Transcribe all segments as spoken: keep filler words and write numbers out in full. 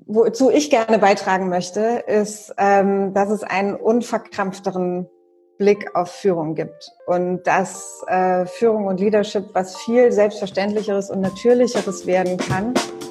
wozu ich gerne beitragen möchte, ist, ähm, dass es einen unverkrampfteren Blick auf Führung gibt und dass äh, Führung und Leadership was viel Selbstverständlicheres und Natürlicheres werden kann.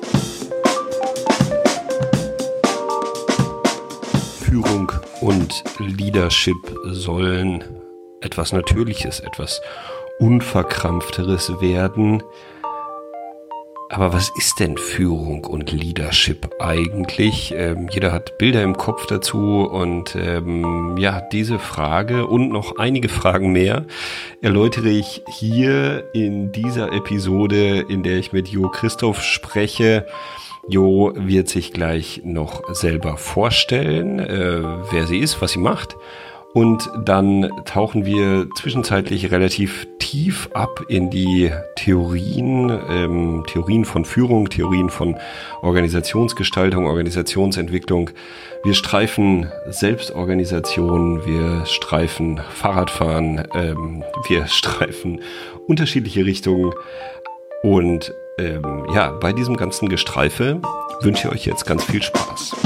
Führung und Leadership sollen etwas Natürliches, etwas Unverkrampfteres werden. Aber was ist denn Führung und Leadership eigentlich? Ähm, jeder hat Bilder im Kopf dazu und ähm, ja, diese Frage und noch einige Fragen mehr erläutere ich hier in dieser Episode, in der ich mit Jo Christoph spreche. Jo wird sich gleich noch selber vorstellen, äh, wer sie ist, was sie macht. Und dann tauchen wir zwischenzeitlich relativ tief ab in die Theorien, ähm, Theorien von Führung, Theorien von Organisationsgestaltung, Organisationsentwicklung. Wir streifen Selbstorganisation, wir streifen Fahrradfahren, ähm, wir streifen unterschiedliche Richtungen. Und ähm, ja, bei diesem ganzen Gestreife wünsche ich euch jetzt ganz viel Spaß.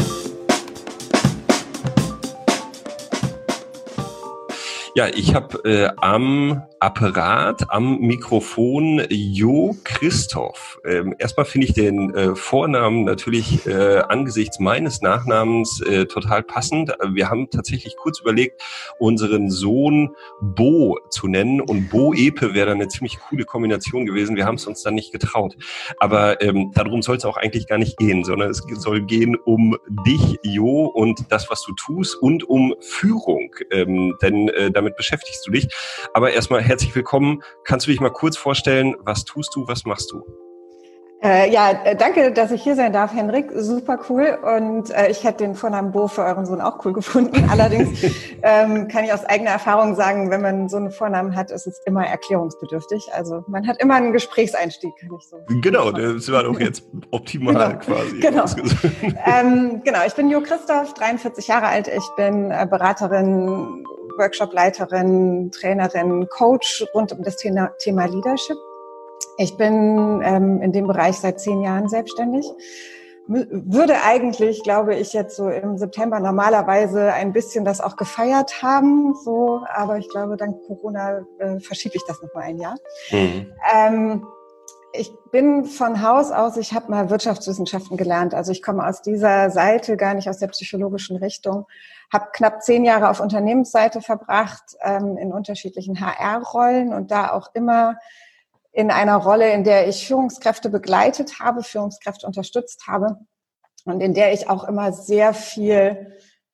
Ja, ich habe äh, am Apparat, am Mikrofon Jo Christoph. Ähm, erstmal finde ich den äh, Vornamen natürlich äh, angesichts meines Nachnamens äh, total passend. Wir haben tatsächlich kurz überlegt, unseren Sohn Bo zu nennen, und Bo Epe wäre dann eine ziemlich coole Kombination gewesen. Wir haben es uns dann nicht getraut. Aber ähm, darum soll es auch eigentlich gar nicht gehen, sondern es soll gehen um dich, Jo, und das, was du tust, und um Führung. Ähm, denn äh, damit beschäftigst du dich. Aber erstmal herzlich willkommen. Kannst du dich mal kurz vorstellen, was tust du, was machst du? Äh, ja, danke, dass ich hier sein darf, Henrik. Super cool. Und äh, ich hätte den Vornamen Bo für euren Sohn auch cool gefunden. Allerdings ähm, kann ich aus eigener Erfahrung sagen, wenn man so einen Vornamen hat, ist es immer erklärungsbedürftig. Also man hat immer einen Gesprächseinstieg, kann ich so. Genau, das war doch jetzt optimal genau, quasi. Genau. ähm, genau, ich bin Jo Christoph, dreiundvierzig Jahre alt. Ich bin äh, Beraterin, Workshop-Leiterin, Trainerin, Coach rund um das Thema, Thema Leadership. Ich bin ähm, in dem Bereich seit zehn Jahren selbstständig. Würde eigentlich, glaube ich, jetzt so im September normalerweise ein bisschen das auch gefeiert haben, so, aber ich glaube, dank Corona äh, verschiebe ich das noch mal ein Jahr. Mhm. Ähm, ich bin von Haus aus, ich habe mal Wirtschaftswissenschaften gelernt, also ich komme aus dieser Seite, gar nicht aus der psychologischen Richtung, habe knapp zehn Jahre auf Unternehmensseite verbracht, ähm, in unterschiedlichen H R-Rollen und da auch immer in einer Rolle, in der ich Führungskräfte begleitet habe, Führungskräfte unterstützt habe und in der ich auch immer sehr viel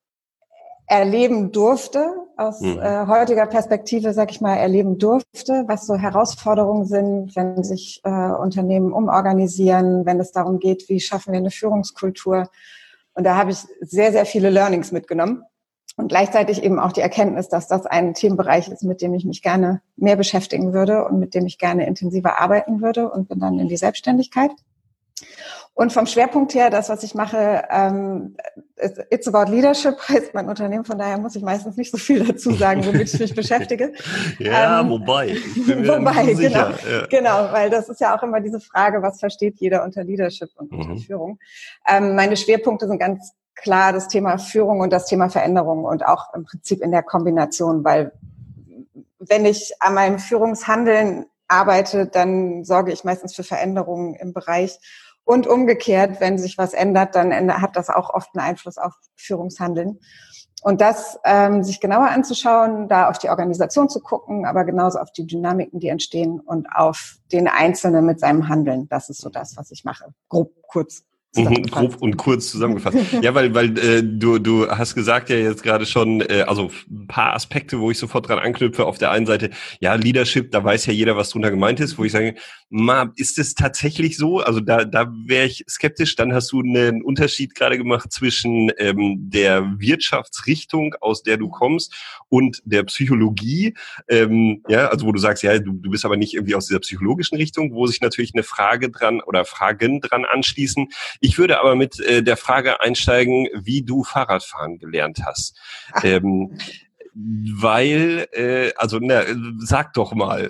erleben durfte, aus mhm. äh, heutiger Perspektive, sag ich mal, erleben durfte, was so Herausforderungen sind, wenn sich äh, Unternehmen umorganisieren, wenn es darum geht, wie schaffen wir eine Führungskultur. Und da habe ich sehr, sehr viele Learnings mitgenommen. Und gleichzeitig eben auch die Erkenntnis, dass das ein Themenbereich ist, mit dem ich mich gerne mehr beschäftigen würde und mit dem ich gerne intensiver arbeiten würde, und bin dann in die Selbstständigkeit. Und vom Schwerpunkt her, das, was ich mache, ähm, It's About Leadership heißt mein Unternehmen, von daher muss ich meistens nicht so viel dazu sagen, womit ich mich beschäftige. Ja, ähm, wobei. Ich bin mir wobei, nicht so genau, sicher. Ja. genau, weil das ist ja auch immer diese Frage, was versteht jeder unter Leadership und unter Mhm. Führung. Ähm, meine Schwerpunkte sind ganz klar das Thema Führung und das Thema Veränderung und auch im Prinzip in der Kombination, weil wenn ich an meinem Führungshandeln arbeite, dann sorge ich meistens für Veränderungen im Bereich, und umgekehrt, wenn sich was ändert, dann hat das auch oft einen Einfluss auf Führungshandeln. Und das ähm, sich genauer anzuschauen, da auf die Organisation zu gucken, aber genauso auf die Dynamiken, die entstehen, und auf den Einzelnen mit seinem Handeln. Das ist so das, was ich mache. Grob, kurz. Mhm, grob und kurz zusammengefasst. Ja, weil weil äh, du du hast gesagt ja jetzt gerade schon, äh, also ein paar Aspekte, wo ich sofort dran anknüpfe. Auf der einen Seite, ja, Leadership, da weiß ja jeder, was drunter gemeint ist, wo ich sage, ma, ist es tatsächlich so? Also da da wäre ich skeptisch. Dann hast du einen Unterschied gerade gemacht zwischen ähm, der Wirtschaftsrichtung, aus der du kommst, und der Psychologie. Ähm, ja, also wo du sagst, ja, du, du bist aber nicht irgendwie aus dieser psychologischen Richtung, wo sich natürlich eine Frage dran oder Fragen dran anschließen. Ich würde aber mit äh, der Frage einsteigen, wie du Fahrradfahren gelernt hast. Ähm, Weil, äh, also na, sag doch mal,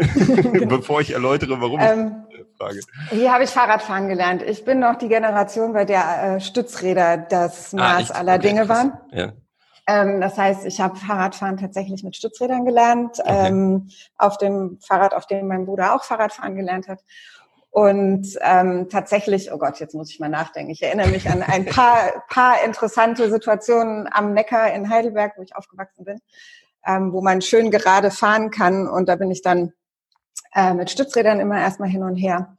bevor ich erläutere, warum ähm, ich frage. Wie habe ich Fahrradfahren gelernt? Ich bin noch die Generation, bei der äh, Stützräder das Maß ah, aller okay, Dinge krass. waren. Ja. Ähm, das heißt, ich habe Fahrradfahren tatsächlich mit Stützrädern gelernt, Okay. ähm, auf dem Fahrrad, auf dem mein Bruder auch Fahrradfahren gelernt hat. Und ähm, tatsächlich, oh Gott, jetzt muss ich mal nachdenken. Ich erinnere mich an ein paar, paar interessante Situationen am Neckar in Heidelberg, wo ich aufgewachsen bin, ähm, wo man schön gerade fahren kann. Und da bin ich dann äh, mit Stützrädern immer erstmal hin und her.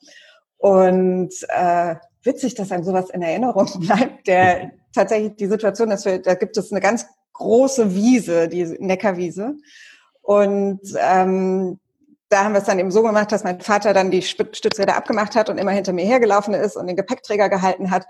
Und äh, witzig, dass einem sowas in Erinnerung bleibt. Der tatsächlich die Situation, dass wir, da gibt es eine ganz große Wiese, die Neckarwiese. Und ähm, da haben wir es dann eben so gemacht, dass mein Vater dann die Stützräder abgemacht hat und immer hinter mir hergelaufen ist und den Gepäckträger gehalten hat.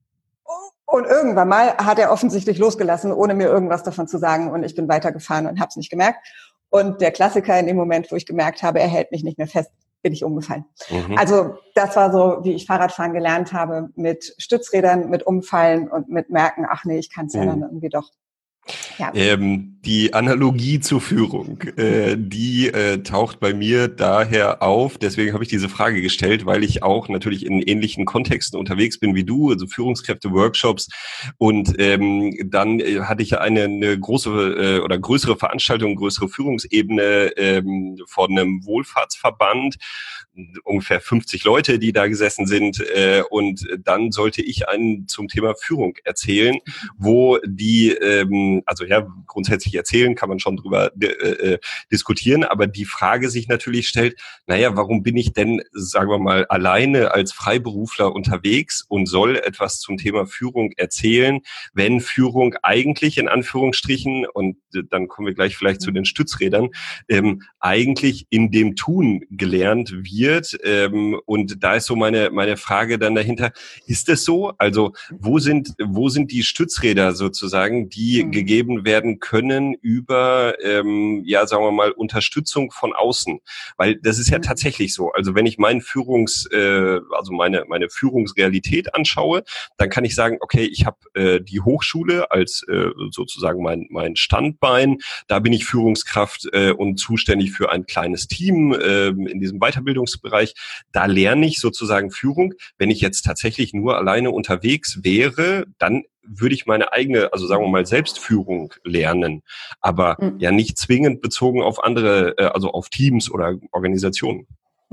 Und irgendwann mal hat er offensichtlich losgelassen, ohne mir irgendwas davon zu sagen. Und ich bin weitergefahren und habe es nicht gemerkt. Und der Klassiker in dem Moment, wo ich gemerkt habe, er hält mich nicht mehr fest, bin ich umgefallen. Mhm. Also das war so, wie ich Fahrradfahren gelernt habe, mit Stützrädern, mit Umfallen und mit Merken, ach nee, ich kann es ja mhm. dann irgendwie doch. Ja. Ähm, die Analogie zur Führung, äh, die äh, taucht bei mir daher auf. Deswegen habe ich diese Frage gestellt, weil ich auch natürlich in ähnlichen Kontexten unterwegs bin wie du, also Führungskräfte-Workshops. Und ähm, dann äh, hatte ich eine, eine große äh, oder größere Veranstaltung, größere Führungsebene ähm, von einem Wohlfahrtsverband. Ungefähr fünfzig Leute, die da gesessen sind. Äh, und dann sollte ich einen zum Thema Führung erzählen, wo die ähm, also ja, grundsätzlich erzählen kann man schon drüber äh, diskutieren, aber die Frage sich natürlich stellt, naja, warum bin ich denn, sagen wir mal, alleine als Freiberufler unterwegs und soll etwas zum Thema Führung erzählen, wenn Führung eigentlich in Anführungsstrichen, und dann kommen wir gleich vielleicht zu den Stützrädern, ähm, eigentlich in dem Tun gelernt wird. Ähm, und da ist so meine meine Frage dann dahinter, ist es so? Also wo sind wo sind die Stützräder sozusagen, die mhm. gegeben werden können über, ähm, ja, sagen wir mal, Unterstützung von außen. Weil das ist ja mhm. tatsächlich so. Also wenn ich meinen Führungs, äh, also meine meine Führungsrealität anschaue, dann kann ich sagen, okay, ich habe äh, die Hochschule als äh, sozusagen mein mein Standbein. Da bin ich Führungskraft äh, und zuständig für ein kleines Team äh, in diesem Weiterbildungsbereich. Da lerne ich sozusagen Führung. Wenn ich jetzt tatsächlich nur alleine unterwegs wäre, dann würde ich meine eigene, also sagen wir mal, Selbstführung lernen, aber mhm. ja nicht zwingend bezogen auf andere, also auf Teams oder Organisationen.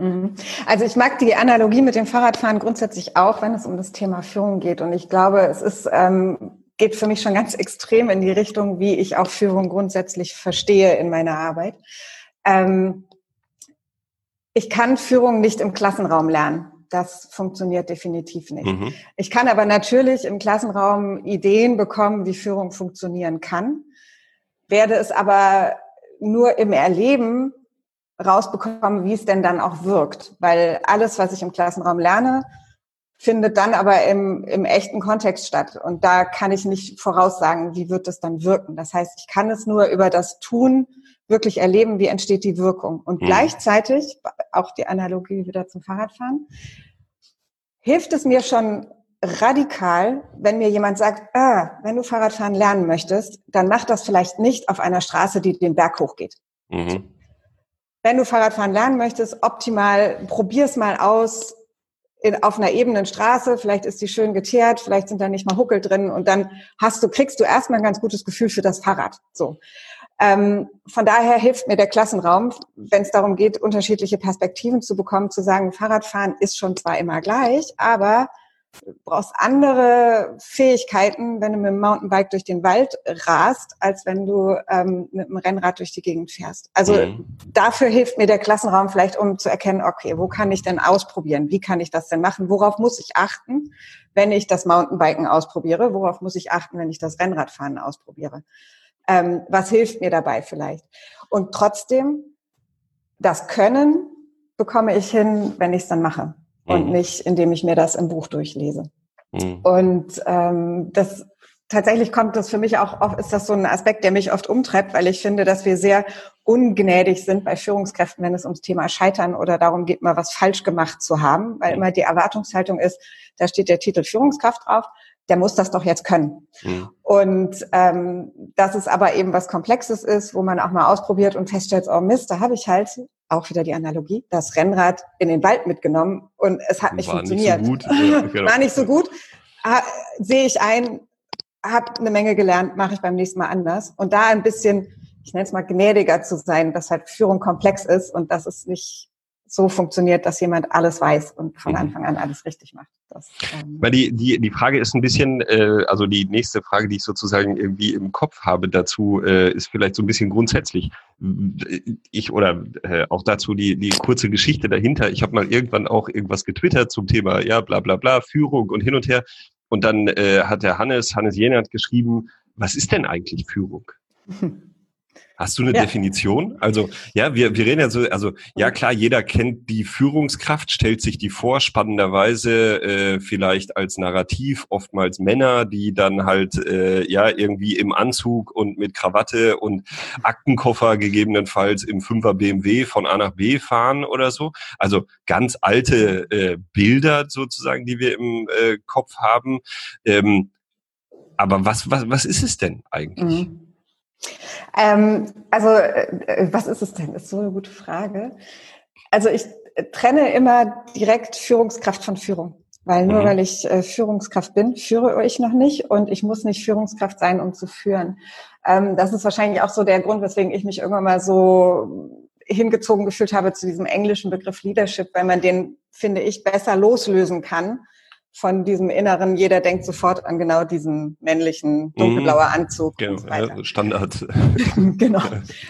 Also ich mag die Analogie mit dem Fahrradfahren grundsätzlich auch, wenn es um das Thema Führung geht. Und ich glaube, es ist ähm, geht für mich schon ganz extrem in die Richtung, wie ich auch Führung grundsätzlich verstehe in meiner Arbeit. Ähm, ich kann Führung nicht im Klassenraum lernen. Das funktioniert definitiv nicht. Mhm. Ich kann aber natürlich im Klassenraum Ideen bekommen, wie Führung funktionieren kann, werde es aber nur im Erleben rausbekommen, wie es denn dann auch wirkt. Weil alles, was ich im Klassenraum lerne, findet dann aber im, im echten Kontext statt. Und da kann ich nicht voraussagen, wie wird es dann wirken. Das heißt, ich kann es nur über das Tun wirklich erleben, wie entsteht die Wirkung. Und mhm. gleichzeitig, auch die Analogie wieder zum Fahrradfahren, hilft es mir schon radikal, wenn mir jemand sagt, ah, wenn du Fahrradfahren lernen möchtest, dann mach das vielleicht nicht auf einer Straße, die den Berg hochgeht. Mhm. Wenn du Fahrradfahren lernen möchtest, optimal, probier's mal aus in, auf einer ebenen Straße, vielleicht ist die schön geteert, vielleicht sind da nicht mal Huckel drin und dann hast du, kriegst du erstmal ein ganz gutes Gefühl für das Fahrrad. So. Ähm, von daher hilft mir der Klassenraum, wenn es darum geht, unterschiedliche Perspektiven zu bekommen, zu sagen, Fahrradfahren ist schon zwar immer gleich, aber du brauchst andere Fähigkeiten, wenn du mit dem Mountainbike durch den Wald rast, als wenn du ähm, mit dem Rennrad durch die Gegend fährst. Also mhm. dafür hilft mir der Klassenraum vielleicht, um zu erkennen, okay, wo kann ich denn ausprobieren? Wie kann ich das denn machen? Worauf muss ich achten, wenn ich das Mountainbiken ausprobiere? Worauf muss ich achten, wenn ich das Rennradfahren ausprobiere? Ähm, was hilft mir dabei vielleicht? Und trotzdem, das Können bekomme ich hin, wenn ich es dann mache. Und mhm. nicht, indem ich mir das im Buch durchlese. Mhm. Und ähm, das tatsächlich kommt das für mich auch oft, ist das so ein Aspekt, der mich oft umtreibt, weil ich finde, dass wir sehr ungnädig sind bei Führungskräften, wenn es ums Thema Scheitern oder darum geht, mal was falsch gemacht zu haben, weil immer die Erwartungshaltung ist, da steht der Titel Führungskraft drauf, der muss das doch jetzt können. Mhm. Und ähm, dass es aber eben was Komplexes ist, wo man auch mal ausprobiert und feststellt, oh Mist, da habe ich halt auch wieder die Analogie, das Rennrad in den Wald mitgenommen und es hat nicht War funktioniert. Nicht so gut. Ja, genau. War nicht so gut. Ha, sehe ich ein, habe eine Menge gelernt, mache ich beim nächsten Mal anders. Und da ein bisschen, ich nenne es mal gnädiger zu sein, dass halt Führung komplex ist und dass es nicht so funktioniert, dass jemand alles weiß und von Anfang an alles richtig macht. Das, ähm Weil die, die, die Frage ist ein bisschen, äh, also die nächste Frage, die ich sozusagen irgendwie im Kopf habe dazu, äh, ist vielleicht so ein bisschen grundsätzlich. Ich oder äh, auch dazu die, die kurze Geschichte dahinter. Ich habe mal irgendwann auch irgendwas getwittert zum Thema, ja, bla bla bla, Führung und hin und her. Und dann äh, hat der Hannes, Hannes Jenert geschrieben, was ist denn eigentlich Führung? Hast du eine ja. Definition? Also, ja, wir, wir reden ja so, also, ja klar, jeder kennt die Führungskraft, stellt sich die vor, spannenderweise äh, vielleicht als Narrativ, oftmals Männer, die dann halt, äh, ja, irgendwie im Anzug und mit Krawatte und Aktenkoffer gegebenenfalls im Fünfer B M W von A nach B fahren oder so. Also ganz alte äh, Bilder sozusagen, die wir im äh, Kopf haben. Ähm, aber was, was, was ist es denn eigentlich? Mhm. Ähm, also, äh, was ist es denn? Ist so eine gute Frage. Also ich trenne immer direkt Führungskraft von Führung. Weil nur mhm. weil ich äh, Führungskraft bin, führe ich noch nicht und ich muss nicht Führungskraft sein, um zu führen. Ähm, das ist wahrscheinlich auch so der Grund, weswegen ich mich irgendwann mal so hingezogen gefühlt habe zu diesem englischen Begriff Leadership, weil man den, finde ich, besser loslösen kann von diesem inneren, jeder denkt sofort an genau diesen männlichen, dunkelblauer Anzug genau, und so weiter. Ja, Standard. Genau.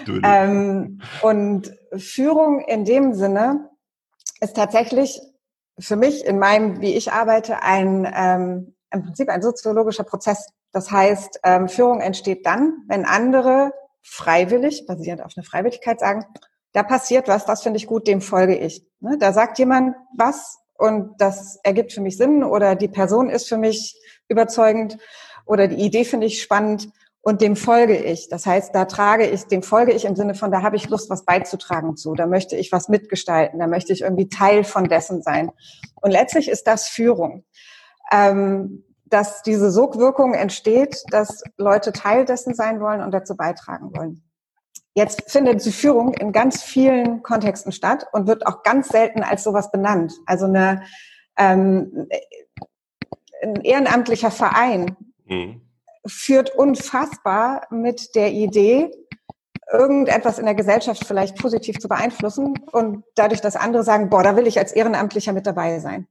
ähm, und Führung in dem Sinne ist tatsächlich für mich in meinem, wie ich arbeite, ein ähm, im Prinzip ein soziologischer Prozess. Das heißt, ähm, Führung entsteht dann, wenn andere freiwillig, basierend auf einer Freiwilligkeit sagen, da passiert was, das finde ich gut, dem folge ich. Ne? Da sagt jemand was, und das ergibt für mich Sinn oder die Person ist für mich überzeugend oder die Idee finde ich spannend und dem folge ich. Das heißt, da trage ich, dem folge ich im Sinne von, da habe ich Lust, was beizutragen zu. Da möchte ich was mitgestalten. Da möchte ich irgendwie Teil von dessen sein. Und letztlich ist das Führung. Ähm, dass diese Sogwirkung entsteht, dass Leute Teil dessen sein wollen und dazu beitragen wollen. Jetzt findet die Führung in ganz vielen Kontexten statt und wird auch ganz selten als sowas benannt. Also eine, ähm, ein ehrenamtlicher Verein mhm. führt unfassbar mit der Idee, irgendetwas in der Gesellschaft vielleicht positiv zu beeinflussen und dadurch, dass andere sagen, boah, da will ich als Ehrenamtlicher mit dabei sein.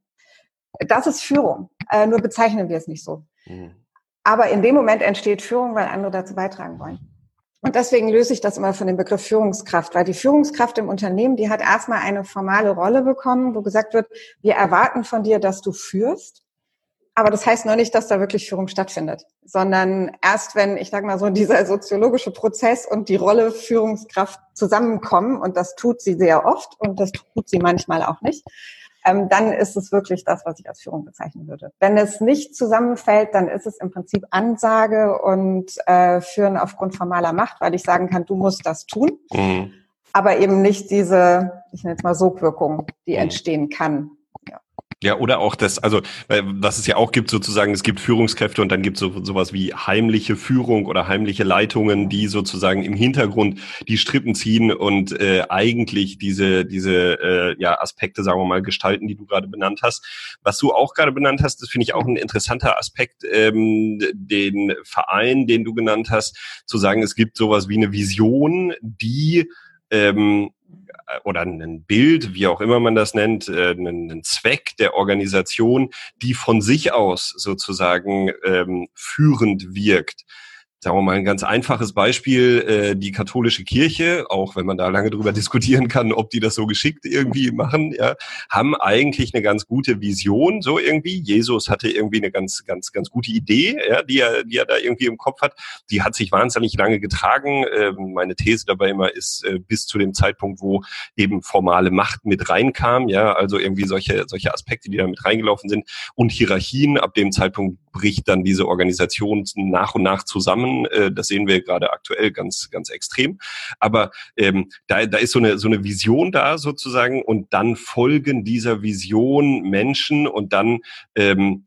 Das ist Führung, äh, nur bezeichnen wir es nicht so. Mhm. Aber in dem Moment entsteht Führung, weil andere dazu beitragen wollen. Und deswegen löse ich das immer von dem Begriff Führungskraft, weil die Führungskraft im Unternehmen, die hat erstmal eine formale Rolle bekommen, wo gesagt wird, wir erwarten von dir, dass du führst. Aber das heißt noch nicht, dass da wirklich Führung stattfindet, sondern erst wenn, ich sage mal so, dieser soziologische Prozess und die Rolle Führungskraft zusammenkommen, und das tut sie sehr oft und das tut sie manchmal auch nicht, ähm, dann ist es wirklich das, was ich als Führung bezeichnen würde. Wenn es nicht zusammenfällt, dann ist es im Prinzip Ansage und äh, Führen aufgrund formaler Macht, weil ich sagen kann, du musst das tun, mhm. aber eben nicht diese, ich nenne es mal Sogwirkung, die mhm. entstehen kann. Ja. Ja, oder auch das, also was es ja auch gibt sozusagen, es gibt Führungskräfte und dann gibt es so, sowas wie heimliche Führung oder heimliche Leitungen, die sozusagen im Hintergrund die Strippen ziehen und äh, eigentlich diese diese äh, ja Aspekte, sagen wir mal, gestalten, die du gerade benannt hast. Was du auch gerade benannt hast, das finde ich auch ein interessanter Aspekt, ähm, den Verein, den du genannt hast, zu sagen, es gibt sowas wie eine Vision, die ähm, oder ein Bild, wie auch immer man das nennt, einen Zweck der Organisation, die von sich aus sozusagen ähm, führend wirkt. Sagen wir mal ein ganz einfaches Beispiel, äh, die katholische Kirche, auch wenn man da lange drüber diskutieren kann, ob die das so geschickt irgendwie machen, ja, haben eigentlich eine ganz gute Vision, so irgendwie. Jesus hatte irgendwie eine ganz, ganz, ganz gute Idee, ja, die er, die er da irgendwie im Kopf hat. Die hat sich wahnsinnig lange getragen. Ähm, meine These dabei immer ist, äh, bis zu dem Zeitpunkt, wo eben formale Macht mit reinkam, ja, also irgendwie solche, solche Aspekte, die da mit reingelaufen sind und Hierarchien. Ab dem Zeitpunkt bricht dann diese Organisation nach und nach zusammen. Das sehen wir gerade aktuell ganz, ganz extrem. Aber ähm, da, da ist so eine, so eine Vision da sozusagen und dann folgen dieser Vision Menschen und dann ähm,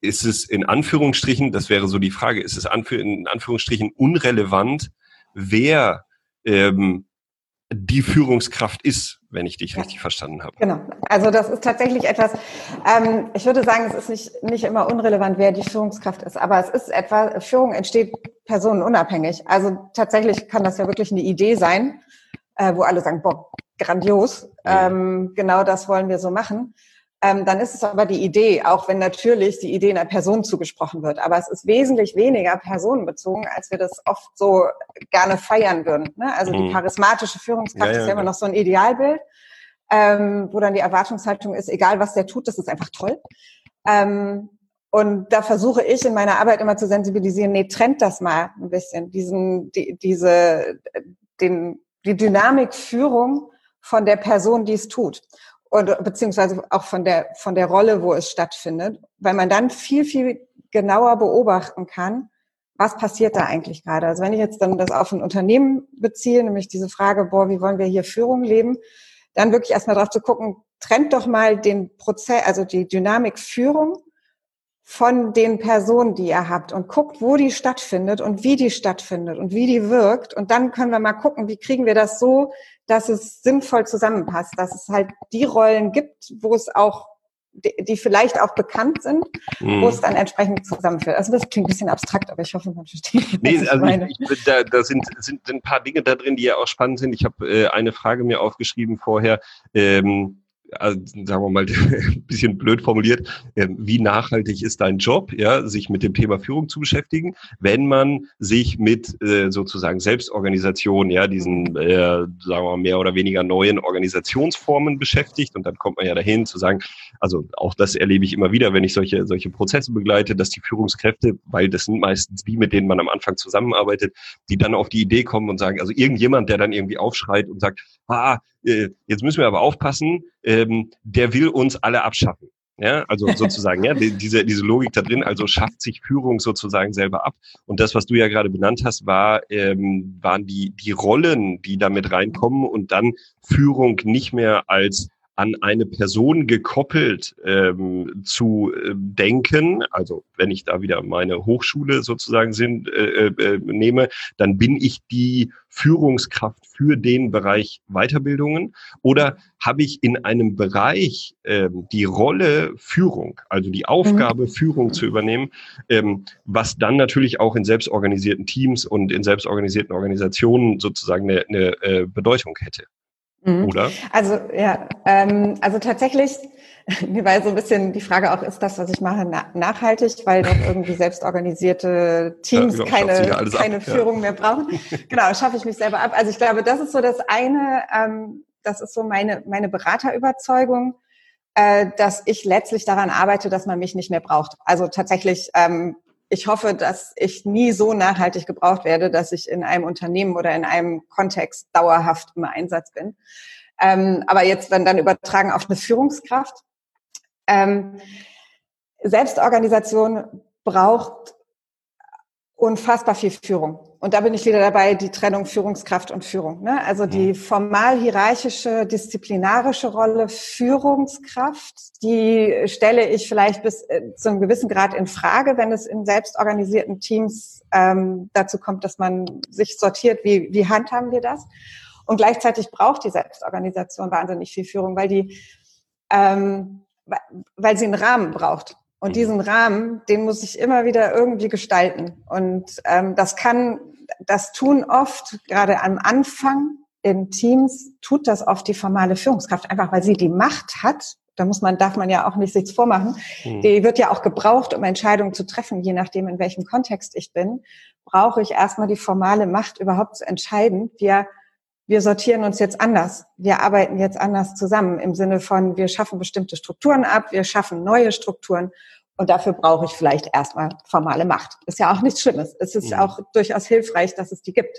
ist es in Anführungsstrichen, das wäre so die Frage, ist es in Anführungsstrichen unrelevant, wer ähm, die Führungskraft ist, wenn ich dich ja. richtig verstanden habe? Genau. Also das ist tatsächlich etwas, ähm, ich würde sagen, es ist nicht, nicht immer unrelevant, wer die Führungskraft ist, aber es ist etwa, Führung entsteht personenunabhängig. Also tatsächlich kann das ja wirklich eine Idee sein, äh, wo alle sagen, boah, grandios, ja. ähm, genau das wollen wir so machen. Ähm, dann ist es aber die Idee, auch wenn natürlich die Idee einer Person zugesprochen wird. Aber es ist wesentlich weniger personenbezogen, als wir das oft so gerne feiern würden. Ne? Also mhm. die charismatische Führungskraft ja, ja, ist ja immer ja. noch so ein Idealbild, ähm, wo dann die Erwartungshaltung ist, egal was der tut, das ist einfach toll. Ähm, und da versuche ich in meiner Arbeit immer zu sensibilisieren, nee, trennt das mal ein bisschen, diesen, die, diese, den, die Dynamik Führung von der Person, die es tut. Und beziehungsweise auch von der von der Rolle, wo es stattfindet, weil man dann viel, viel genauer beobachten kann, was passiert da eigentlich gerade. Also wenn ich jetzt dann das auf ein Unternehmen beziehe, nämlich diese Frage, boah, wie wollen wir hier Führung leben, dann wirklich erstmal drauf zu gucken, trennt doch mal den Prozess, also die Dynamik Führung von den Personen, die ihr habt und guckt, wo die stattfindet und wie die stattfindet und wie die wirkt. Und dann können wir mal gucken, wie kriegen wir das so, dass es sinnvoll zusammenpasst, dass es halt die Rollen gibt, wo es auch, die vielleicht auch bekannt sind, mhm. wo es dann entsprechend zusammenführt. Also das klingt ein bisschen abstrakt, aber ich hoffe, man versteht. Nee, ich also meine. Ich, ich, da, da sind, sind ein paar Dinge da drin, die ja auch spannend sind. Ich habe äh, eine Frage mir aufgeschrieben vorher, ähm, also, sagen wir mal, ein bisschen blöd formuliert, wie nachhaltig ist dein Job, ja, sich mit dem Thema Führung zu beschäftigen, wenn man sich mit äh, sozusagen Selbstorganisation, ja, diesen, äh, sagen wir mal, mehr oder weniger neuen Organisationsformen beschäftigt. Und dann kommt man ja dahin zu sagen, also auch das erlebe ich immer wieder, wenn ich solche solche Prozesse begleite, dass die Führungskräfte, weil das sind meistens die, mit denen man am Anfang zusammenarbeitet, die dann auf die Idee kommen und sagen, also irgendjemand, der dann irgendwie aufschreit und sagt, ah, jetzt müssen wir aber aufpassen, ähm, der will uns alle abschaffen. Ja, also sozusagen, ja, die, diese, diese Logik da drin, also schafft sich Führung sozusagen selber ab. Und das, was du ja gerade benannt hast, war, ähm, waren die, die Rollen, die da mit reinkommen und dann Führung nicht mehr als an eine Person gekoppelt ähm, zu äh, denken, also wenn ich da wieder meine Hochschule sozusagen sind, äh, äh, nehme, dann bin ich die Führungskraft für den Bereich Weiterbildungen, oder habe ich in einem Bereich ähm, die Rolle Führung, also die Aufgabe mhm. Führung zu übernehmen, ähm, was dann natürlich auch in selbstorganisierten Teams und in selbstorganisierten Organisationen sozusagen eine, eine äh, Bedeutung hätte. Oder? Also ja, ähm, also tatsächlich, mir war so ein bisschen die Frage auch, ist das, was ich mache, na- nachhaltig, weil doch irgendwie selbstorganisierte Teams ja, genau, keine, keine ab, Führung ja. mehr brauchen. Genau, schaffe ich mich selber ab. Also ich glaube, das ist so das eine, ähm, das ist so meine, meine Beraterüberzeugung, äh, dass ich letztlich daran arbeite, dass man mich nicht mehr braucht. Also tatsächlich, ähm, ich hoffe, dass ich nie so nachhaltig gebraucht werde, dass ich in einem Unternehmen oder in einem Kontext dauerhaft im Einsatz bin. Ähm, aber jetzt dann, dann übertragen auf eine Führungskraft. Ähm, Selbstorganisation braucht unfassbar viel Führung. Und da bin ich wieder dabei, die Trennung Führungskraft und Führung. Ne? Also die formal hierarchische, disziplinarische Rolle Führungskraft, die stelle ich vielleicht bis äh, zu einem gewissen Grad in Frage, wenn es in selbstorganisierten Teams ähm, dazu kommt, dass man sich sortiert, wie, wie handhaben wir das. Und gleichzeitig braucht die Selbstorganisation wahnsinnig viel Führung, weil die, ähm, weil sie einen Rahmen braucht. Und diesen Rahmen, den muss ich immer wieder irgendwie gestalten. Und ähm, das kann, das tun oft, gerade am Anfang in Teams, tut das oft die formale Führungskraft, einfach weil sie die Macht hat. Da muss man, darf man ja auch nicht nichts vormachen. Mhm. Die wird ja auch gebraucht, um Entscheidungen zu treffen, je nachdem, in welchem Kontext ich bin, brauche ich erstmal die formale Macht, überhaupt zu entscheiden. Wir Wir sortieren uns jetzt anders. Wir arbeiten jetzt anders zusammen im Sinne von, wir schaffen bestimmte Strukturen ab, wir schaffen neue Strukturen und dafür brauche ich vielleicht erstmal formale Macht. Ist ja auch nichts Schlimmes. Es ist ja auch durchaus hilfreich, dass es die gibt.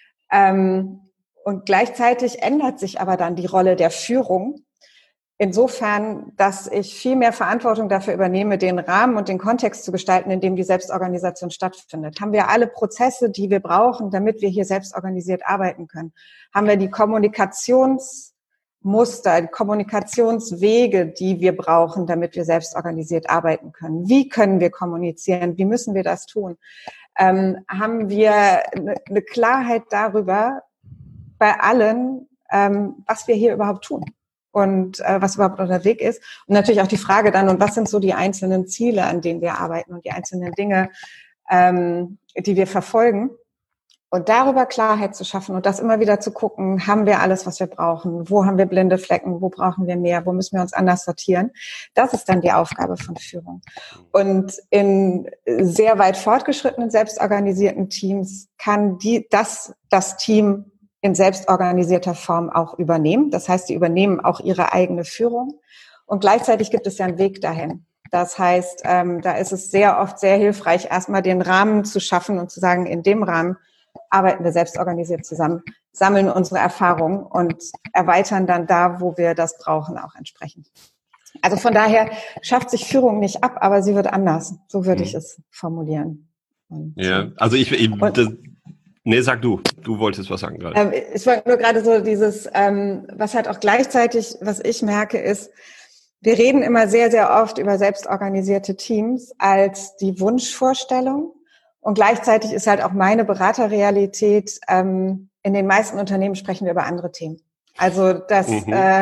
Ähm, und gleichzeitig ändert sich aber dann die Rolle der Führung insofern, dass ich viel mehr Verantwortung dafür übernehme, den Rahmen und den Kontext zu gestalten, in dem die Selbstorganisation stattfindet. Haben wir alle Prozesse, die wir brauchen, damit wir hier selbstorganisiert arbeiten können? Haben wir die Kommunikations, Muster, Kommunikationswege, die wir brauchen, damit wir selbst organisiert arbeiten können. Wie können wir kommunizieren? Wie müssen wir das tun? Ähm, haben wir eine Klarheit darüber bei allen, ähm, was wir hier überhaupt tun und äh, was überhaupt unser Weg ist? Und natürlich auch die Frage dann, und was sind so die einzelnen Ziele, an denen wir arbeiten und die einzelnen Dinge, ähm, die wir verfolgen? Und darüber Klarheit zu schaffen und das immer wieder zu gucken, haben wir alles, was wir brauchen? Wo haben wir blinde Flecken? Wo brauchen wir mehr? Wo müssen wir uns anders sortieren? Das ist dann die Aufgabe von Führung. Und in sehr weit fortgeschrittenen, selbstorganisierten Teams kann die, das, das Team in selbstorganisierter Form auch übernehmen. Das heißt, die übernehmen auch ihre eigene Führung. Und gleichzeitig gibt es ja einen Weg dahin. Das heißt, ähm, da ist es sehr oft sehr hilfreich, erstmal den Rahmen zu schaffen und zu sagen, in dem Rahmen arbeiten wir selbst organisiert zusammen, sammeln unsere Erfahrungen und erweitern dann da, wo wir das brauchen, auch entsprechend. Also von daher schafft sich Führung nicht ab, aber sie wird anders. So würde ich es formulieren. Und, ja, also ich, ich und, das, nee, sag du. Du wolltest was sagen gerade. Ähm, ich wollte nur gerade so dieses, ähm, was halt auch gleichzeitig, was ich merke, ist, wir reden immer sehr, sehr oft über selbstorganisierte Teams als die Wunschvorstellung. Und gleichzeitig ist halt auch meine Beraterrealität, ähm, in den meisten Unternehmen sprechen wir über andere Themen. Also das, mhm. äh,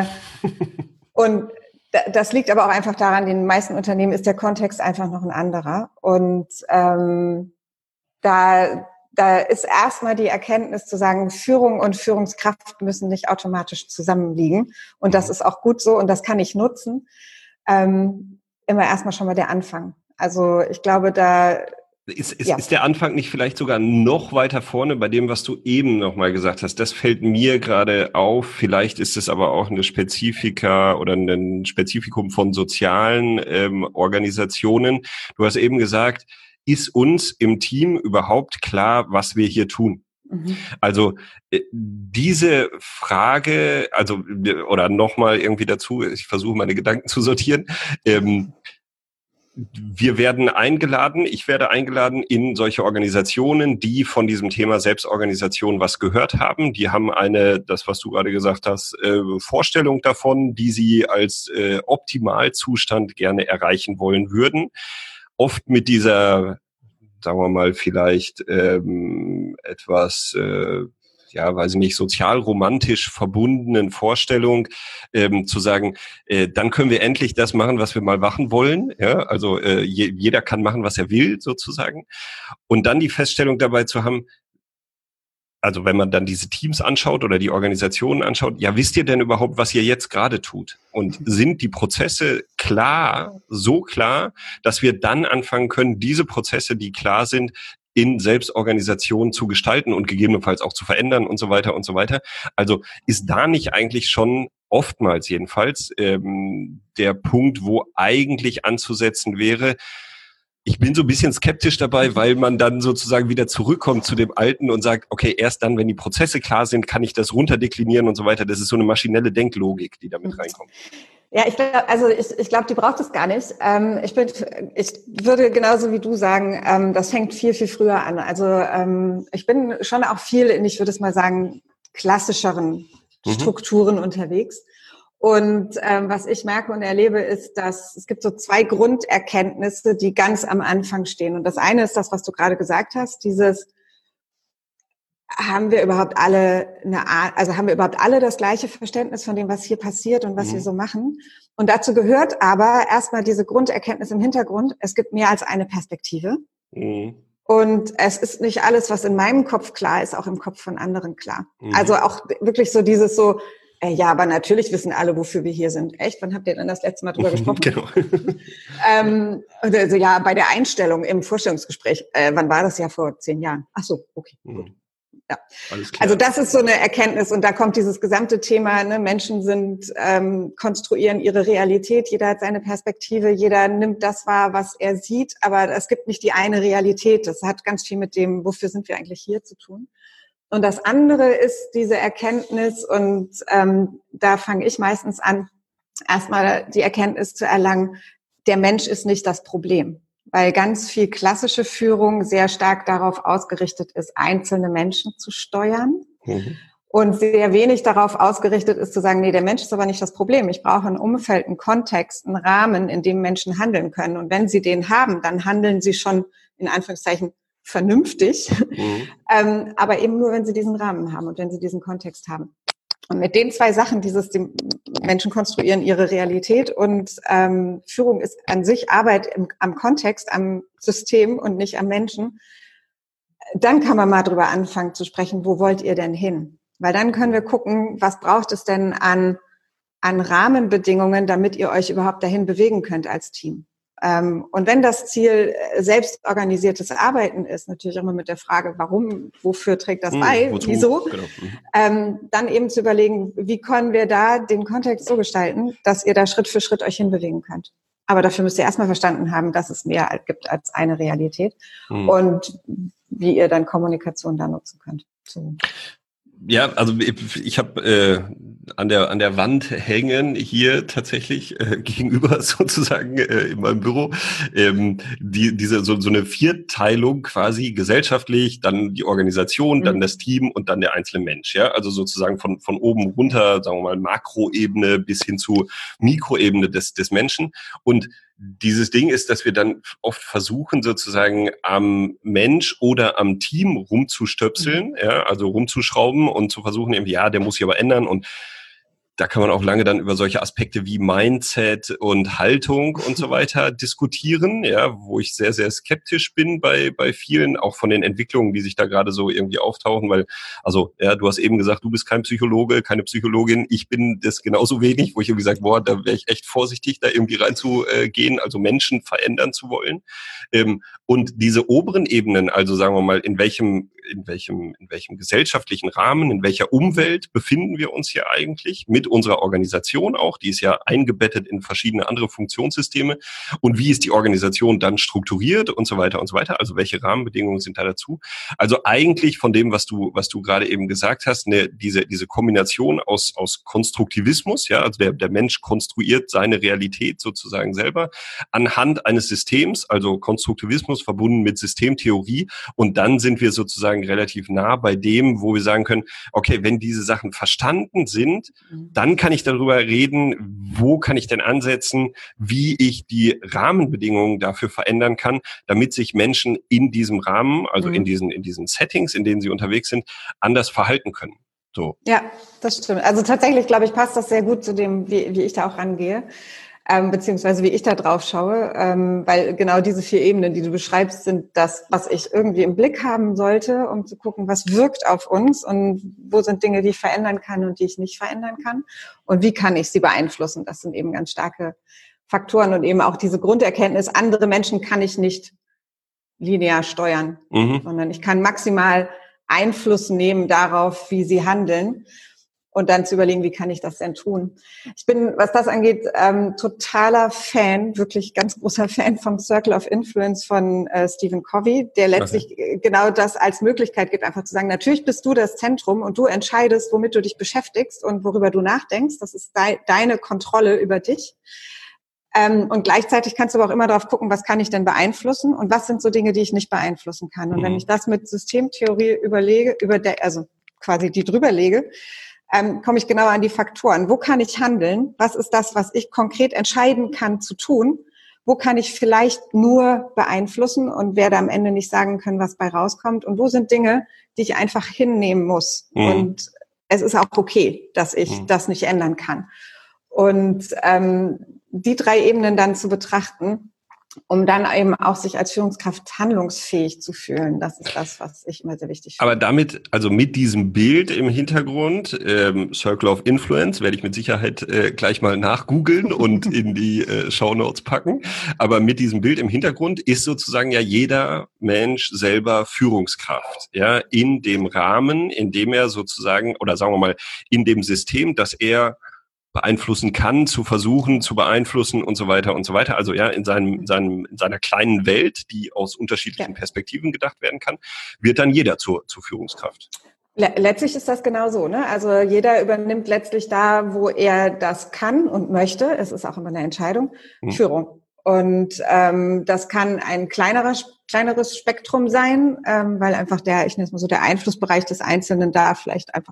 und das liegt aber auch einfach daran, in den meisten Unternehmen ist der Kontext einfach noch ein anderer. Und ähm, da, da ist erstmal die Erkenntnis zu sagen, Führung und Führungskraft müssen nicht automatisch zusammenliegen. Und das ist auch gut so und das kann ich nutzen. Ähm, immer erstmal schon mal der Anfang. Also ich glaube, da Ist, ist, ja. ist der Anfang nicht vielleicht sogar noch weiter vorne bei dem, was du eben nochmal gesagt hast? Das fällt mir gerade auf. Vielleicht ist es aber auch eine Spezifika oder ein Spezifikum von sozialen ähm, Organisationen. Du hast eben gesagt, ist uns im Team überhaupt klar, was wir hier tun? Mhm. Also äh, diese Frage, also oder nochmal irgendwie dazu, ich versuche meine Gedanken zu sortieren, ähm, wir werden eingeladen, ich werde eingeladen in solche Organisationen, die von diesem Thema Selbstorganisation was gehört haben. Die haben eine, das was du gerade gesagt hast, äh, Vorstellung davon, die sie als äh, Optimalzustand gerne erreichen wollen würden. Oft mit dieser, sagen wir mal, vielleicht ähm, etwas äh, ja, weiß ich nicht, sozial-romantisch verbundenen Vorstellung, ähm, zu sagen, äh, dann können wir endlich das machen, was wir mal machen wollen. Ja, also äh, je, jeder kann machen, was er will, sozusagen. Und dann die Feststellung dabei zu haben, also wenn man dann diese Teams anschaut oder die Organisationen anschaut, ja, wisst ihr denn überhaupt, was ihr jetzt gerade tut? Und sind die Prozesse klar, so klar, dass wir dann anfangen können, diese Prozesse, die klar sind, in Selbstorganisation zu gestalten und gegebenenfalls auch zu verändern und so weiter und so weiter. Also ist da nicht eigentlich schon oftmals jedenfalls ähm, der Punkt, wo eigentlich anzusetzen wäre? Ich bin so ein bisschen skeptisch dabei, weil man dann sozusagen wieder zurückkommt zu dem Alten und sagt, okay, erst dann, wenn die Prozesse klar sind, kann ich das runterdeklinieren und so weiter. Das ist so eine maschinelle Denklogik, die damit reinkommt. Ja, ich glaube, also ich, ich glaube, die braucht es gar nicht. Ähm, ich bin, ich würde genauso wie du sagen, ähm, das fängt viel, viel früher an. Also ähm, ich bin schon auch viel in, ich würde es mal sagen, klassischeren mhm. Strukturen unterwegs. Und ähm, was ich merke und erlebe, ist, dass es gibt so zwei Grunderkenntnisse, die ganz am Anfang stehen. Und das eine ist das, was du gerade gesagt hast, dieses haben wir überhaupt alle eine Art, also haben wir überhaupt alle das gleiche Verständnis von dem, was hier passiert und was mhm. wir so machen? Und dazu gehört aber erstmal diese Grunderkenntnis im Hintergrund, es gibt mehr als eine Perspektive. Mhm. Und es ist nicht alles, was in meinem Kopf klar ist, auch im Kopf von anderen klar. Mhm. Also auch wirklich so dieses so, äh, ja, aber natürlich wissen alle, wofür wir hier sind. Echt? Wann habt ihr denn das letzte Mal drüber gesprochen? Genau. ähm, also ja, bei der Einstellung im Vorstellungsgespräch. Äh, wann war das? Ja, vor zehn Jahren. Ach so, okay, mhm. gut. Ja, also das ist so eine Erkenntnis und da kommt dieses gesamte Thema, ne, Menschen sind, ähm, konstruieren ihre Realität, jeder hat seine Perspektive, jeder nimmt das wahr, was er sieht, aber es gibt nicht die eine Realität, das hat ganz viel mit dem, wofür sind wir eigentlich hier zu tun. Und das andere ist diese Erkenntnis und ähm, da fange ich meistens an, erstmal die Erkenntnis zu erlangen, der Mensch ist nicht das Problem. Weil ganz viel klassische Führung sehr stark darauf ausgerichtet ist, einzelne Menschen zu steuern. Mhm. und sehr wenig darauf ausgerichtet ist zu sagen, nee, der Mensch ist aber nicht das Problem. Ich brauche ein Umfeld, einen Kontext, einen Rahmen, in dem Menschen handeln können. Und wenn sie den haben, dann handeln sie schon in Anführungszeichen vernünftig, mhm. ähm, aber eben nur, wenn sie diesen Rahmen haben und wenn sie diesen Kontext haben. Und mit den zwei Sachen, dieses, die Menschen konstruieren ihre Realität und ähm, Führung ist an sich Arbeit im, am Kontext, am System und nicht am Menschen, dann kann man mal drüber anfangen zu sprechen, wo wollt ihr denn hin? Weil dann können wir gucken, was braucht es denn an, an Rahmenbedingungen, damit ihr euch überhaupt dahin bewegen könnt als Team. Ähm, und wenn das Ziel selbstorganisiertes Arbeiten ist, natürlich auch immer mit der Frage, warum, wofür trägt das bei, hm, wieso, genau. ähm, dann eben zu überlegen, wie können wir da den Kontext so gestalten, dass ihr da Schritt für Schritt euch hinbewegen könnt. Aber dafür müsst ihr erstmal verstanden haben, dass es mehr gibt als eine Realität hm. und wie ihr dann Kommunikation da nutzen könnt. So. Ja, also ich, ich habe äh, an der an der Wand hängen hier tatsächlich äh, gegenüber sozusagen äh, in meinem Büro ähm, die diese so so eine Vierteilung quasi gesellschaftlich, dann die Organisation, mhm. dann das Team und dann der einzelne Mensch. Ja, also sozusagen von von oben runter, sagen wir mal Makroebene bis hin zu Mikroebene des des Menschen. Und dieses Ding ist, dass wir dann oft versuchen, sozusagen am Mensch oder am Team rumzustöpseln, mhm. ja, also rumzuschrauben und zu versuchen, irgendwie, ja, der muss sich aber ändern. Und da kann man auch lange dann über solche Aspekte wie Mindset und Haltung und so weiter diskutieren, ja, wo ich sehr, sehr skeptisch bin bei bei vielen, auch von den Entwicklungen, die sich da gerade so irgendwie auftauchen, weil, also, ja, du hast eben gesagt, du bist kein Psychologe, keine Psychologin, ich bin das genauso wenig, wo ich irgendwie sage, boah, da wäre ich echt vorsichtig, da irgendwie reinzugehen, also Menschen verändern zu wollen. Und diese oberen Ebenen, also sagen wir mal, in welchem, in welchem, in welchem gesellschaftlichen Rahmen, in welcher Umwelt befinden wir uns hier eigentlich mit unserer Organisation auch, die ist ja eingebettet in verschiedene andere Funktionssysteme, und wie ist die Organisation dann strukturiert und so weiter und so weiter, also welche Rahmenbedingungen sind da dazu. Also eigentlich von dem, was du was du gerade eben gesagt hast, ne, diese diese Kombination aus aus Konstruktivismus, ja, also der der Mensch konstruiert seine Realität sozusagen selber anhand eines Systems, also Konstruktivismus verbunden mit Systemtheorie, und dann sind wir sozusagen relativ nah bei dem, wo wir sagen können, okay, wenn diese Sachen verstanden sind, dann kann ich darüber reden, wo kann ich denn ansetzen, wie ich die Rahmenbedingungen dafür verändern kann, damit sich Menschen in diesem Rahmen, also mhm. in diesen in diesen Settings, in denen sie unterwegs sind, anders verhalten können. So. Ja, das stimmt. Also tatsächlich, glaube ich, passt das sehr gut zu dem, wie, wie ich da auch rangehe. Ähm, beziehungsweise wie ich da drauf schaue, ähm, weil genau diese vier Ebenen, die du beschreibst, sind das, was ich irgendwie im Blick haben sollte, um zu gucken, was wirkt auf uns und wo sind Dinge, die ich verändern kann und die ich nicht verändern kann und wie kann ich sie beeinflussen. Das sind eben ganz starke Faktoren und eben auch diese Grunderkenntnis, andere Menschen kann ich nicht linear steuern, mhm. sondern ich kann maximal Einfluss nehmen darauf, wie sie handeln. Und dann zu überlegen, wie kann ich das denn tun? Ich bin, was das angeht, ähm, totaler Fan, wirklich ganz großer Fan vom Circle of Influence von äh, Stephen Covey, der letztlich okay. genau das als Möglichkeit gibt, einfach zu sagen, natürlich bist du das Zentrum und du entscheidest, womit du dich beschäftigst und worüber du nachdenkst. Das ist de- deine Kontrolle über dich. Ähm, und gleichzeitig kannst du aber auch immer darauf gucken, was kann ich denn beeinflussen und was sind so Dinge, die ich nicht beeinflussen kann. Und mhm. wenn ich das mit Systemtheorie überlege, über der, also quasi die drüber lege, Ähm, komme ich genau an die Faktoren. Wo kann ich handeln? Was ist das, was ich konkret entscheiden kann zu tun? Wo kann ich vielleicht nur beeinflussen und werde am Ende nicht sagen können, was bei rauskommt? Und wo sind Dinge, die ich einfach hinnehmen muss? Mhm. Und es ist auch okay, dass ich mhm. das nicht ändern kann. Und ähm, die drei Ebenen dann zu betrachten, um dann eben auch sich als Führungskraft handlungsfähig zu fühlen. Das ist das, was ich immer sehr wichtig finde. Aber damit, also mit diesem Bild im Hintergrund, ähm, Circle of Influence, werde ich mit Sicherheit äh, gleich mal nachgoogeln und in die äh, Shownotes packen. Aber mit diesem Bild im Hintergrund ist sozusagen ja jeder Mensch selber Führungskraft, ja, in dem Rahmen, in dem er sozusagen, oder sagen wir mal, in dem System, das er beeinflussen kann, zu versuchen, zu beeinflussen und so weiter und so weiter. Also ja, in seinem, in seinem, in seiner kleinen Welt, die aus unterschiedlichen ja. Perspektiven gedacht werden kann, wird dann jeder zur, zur Führungskraft. Letztlich ist das genau so, ne? Also jeder übernimmt letztlich da, wo er das kann und möchte. Es ist auch immer eine Entscheidung, hm. Führung. Und ähm, das kann ein kleinerer, kleineres Spektrum sein, ähm, weil einfach der, ich nenne es mal so, der Einflussbereich des Einzelnen da vielleicht einfach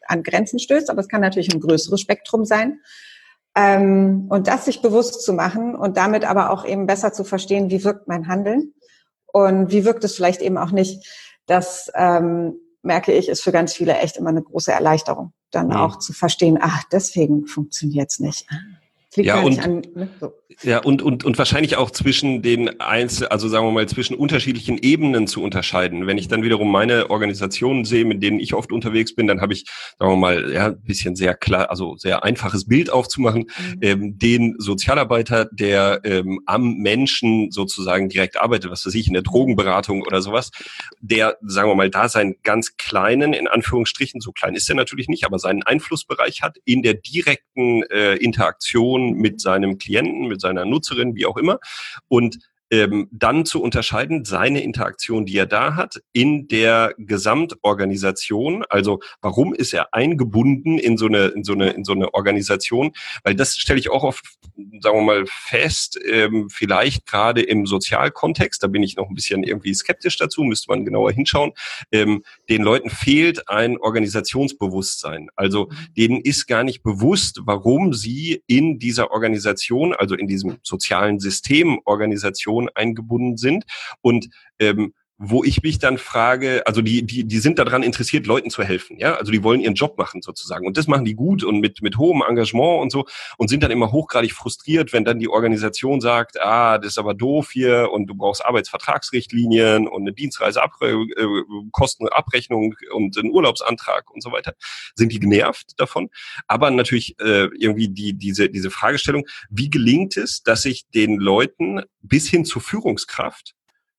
an Grenzen stößt, aber es kann natürlich ein größeres Spektrum sein. Ähm, und das sich bewusst zu machen und damit aber auch eben besser zu verstehen, wie wirkt mein Handeln und wie wirkt es vielleicht eben auch nicht. Das ähm, merke ich, ist für ganz viele echt immer eine große Erleichterung, dann mhm. auch zu verstehen, ach, deswegen funktioniert's nicht. Liegt ja, gar und, nicht an, ne? So. Ja, und, und, und wahrscheinlich auch zwischen den Einzel, also sagen wir mal, zwischen unterschiedlichen Ebenen zu unterscheiden. Wenn ich dann wiederum meine Organisationen sehe, mit denen ich oft unterwegs bin, dann habe ich, sagen wir mal, ja, ein bisschen sehr klar, also sehr einfaches Bild aufzumachen. Mhm. Ähm, den Sozialarbeiter, der ähm, am Menschen sozusagen direkt arbeitet, was weiß ich, in der Drogenberatung oder sowas, der, sagen wir mal, da seinen ganz kleinen, in Anführungsstrichen, so klein ist er natürlich nicht, aber seinen Einflussbereich hat in der direkten äh, Interaktion mit seinem Klienten, mit seiner Nutzerin, wie auch immer, und ähm, dann zu unterscheiden, seine Interaktion, die er da hat, in der Gesamtorganisation, also warum ist er eingebunden in so eine, in so eine, in so eine Organisation, weil das stelle ich auch oft, sagen wir mal, fest, ähm, vielleicht gerade im Sozialkontext, da bin ich noch ein bisschen irgendwie skeptisch dazu, müsste man genauer hinschauen, ähm, den Leuten fehlt ein Organisationsbewusstsein, also denen ist gar nicht bewusst, warum sie in dieser Organisation, also in diesem sozialen System Organisation eingebunden sind und ähm, wo ich mich dann frage, also die die die sind daran interessiert, Leuten zu helfen, ja, also die wollen ihren Job machen sozusagen und das machen die gut und mit mit hohem Engagement und so und sind dann immer hochgradig frustriert, wenn dann die Organisation sagt, ah, das ist aber doof hier und du brauchst Arbeitsvertragsrichtlinien und eine Dienstreisekostenabrechnung und einen Urlaubsantrag und so weiter, sind die genervt davon, aber natürlich äh, irgendwie die diese diese Fragestellung, wie gelingt es, dass ich den Leuten bis hin zur Führungskraft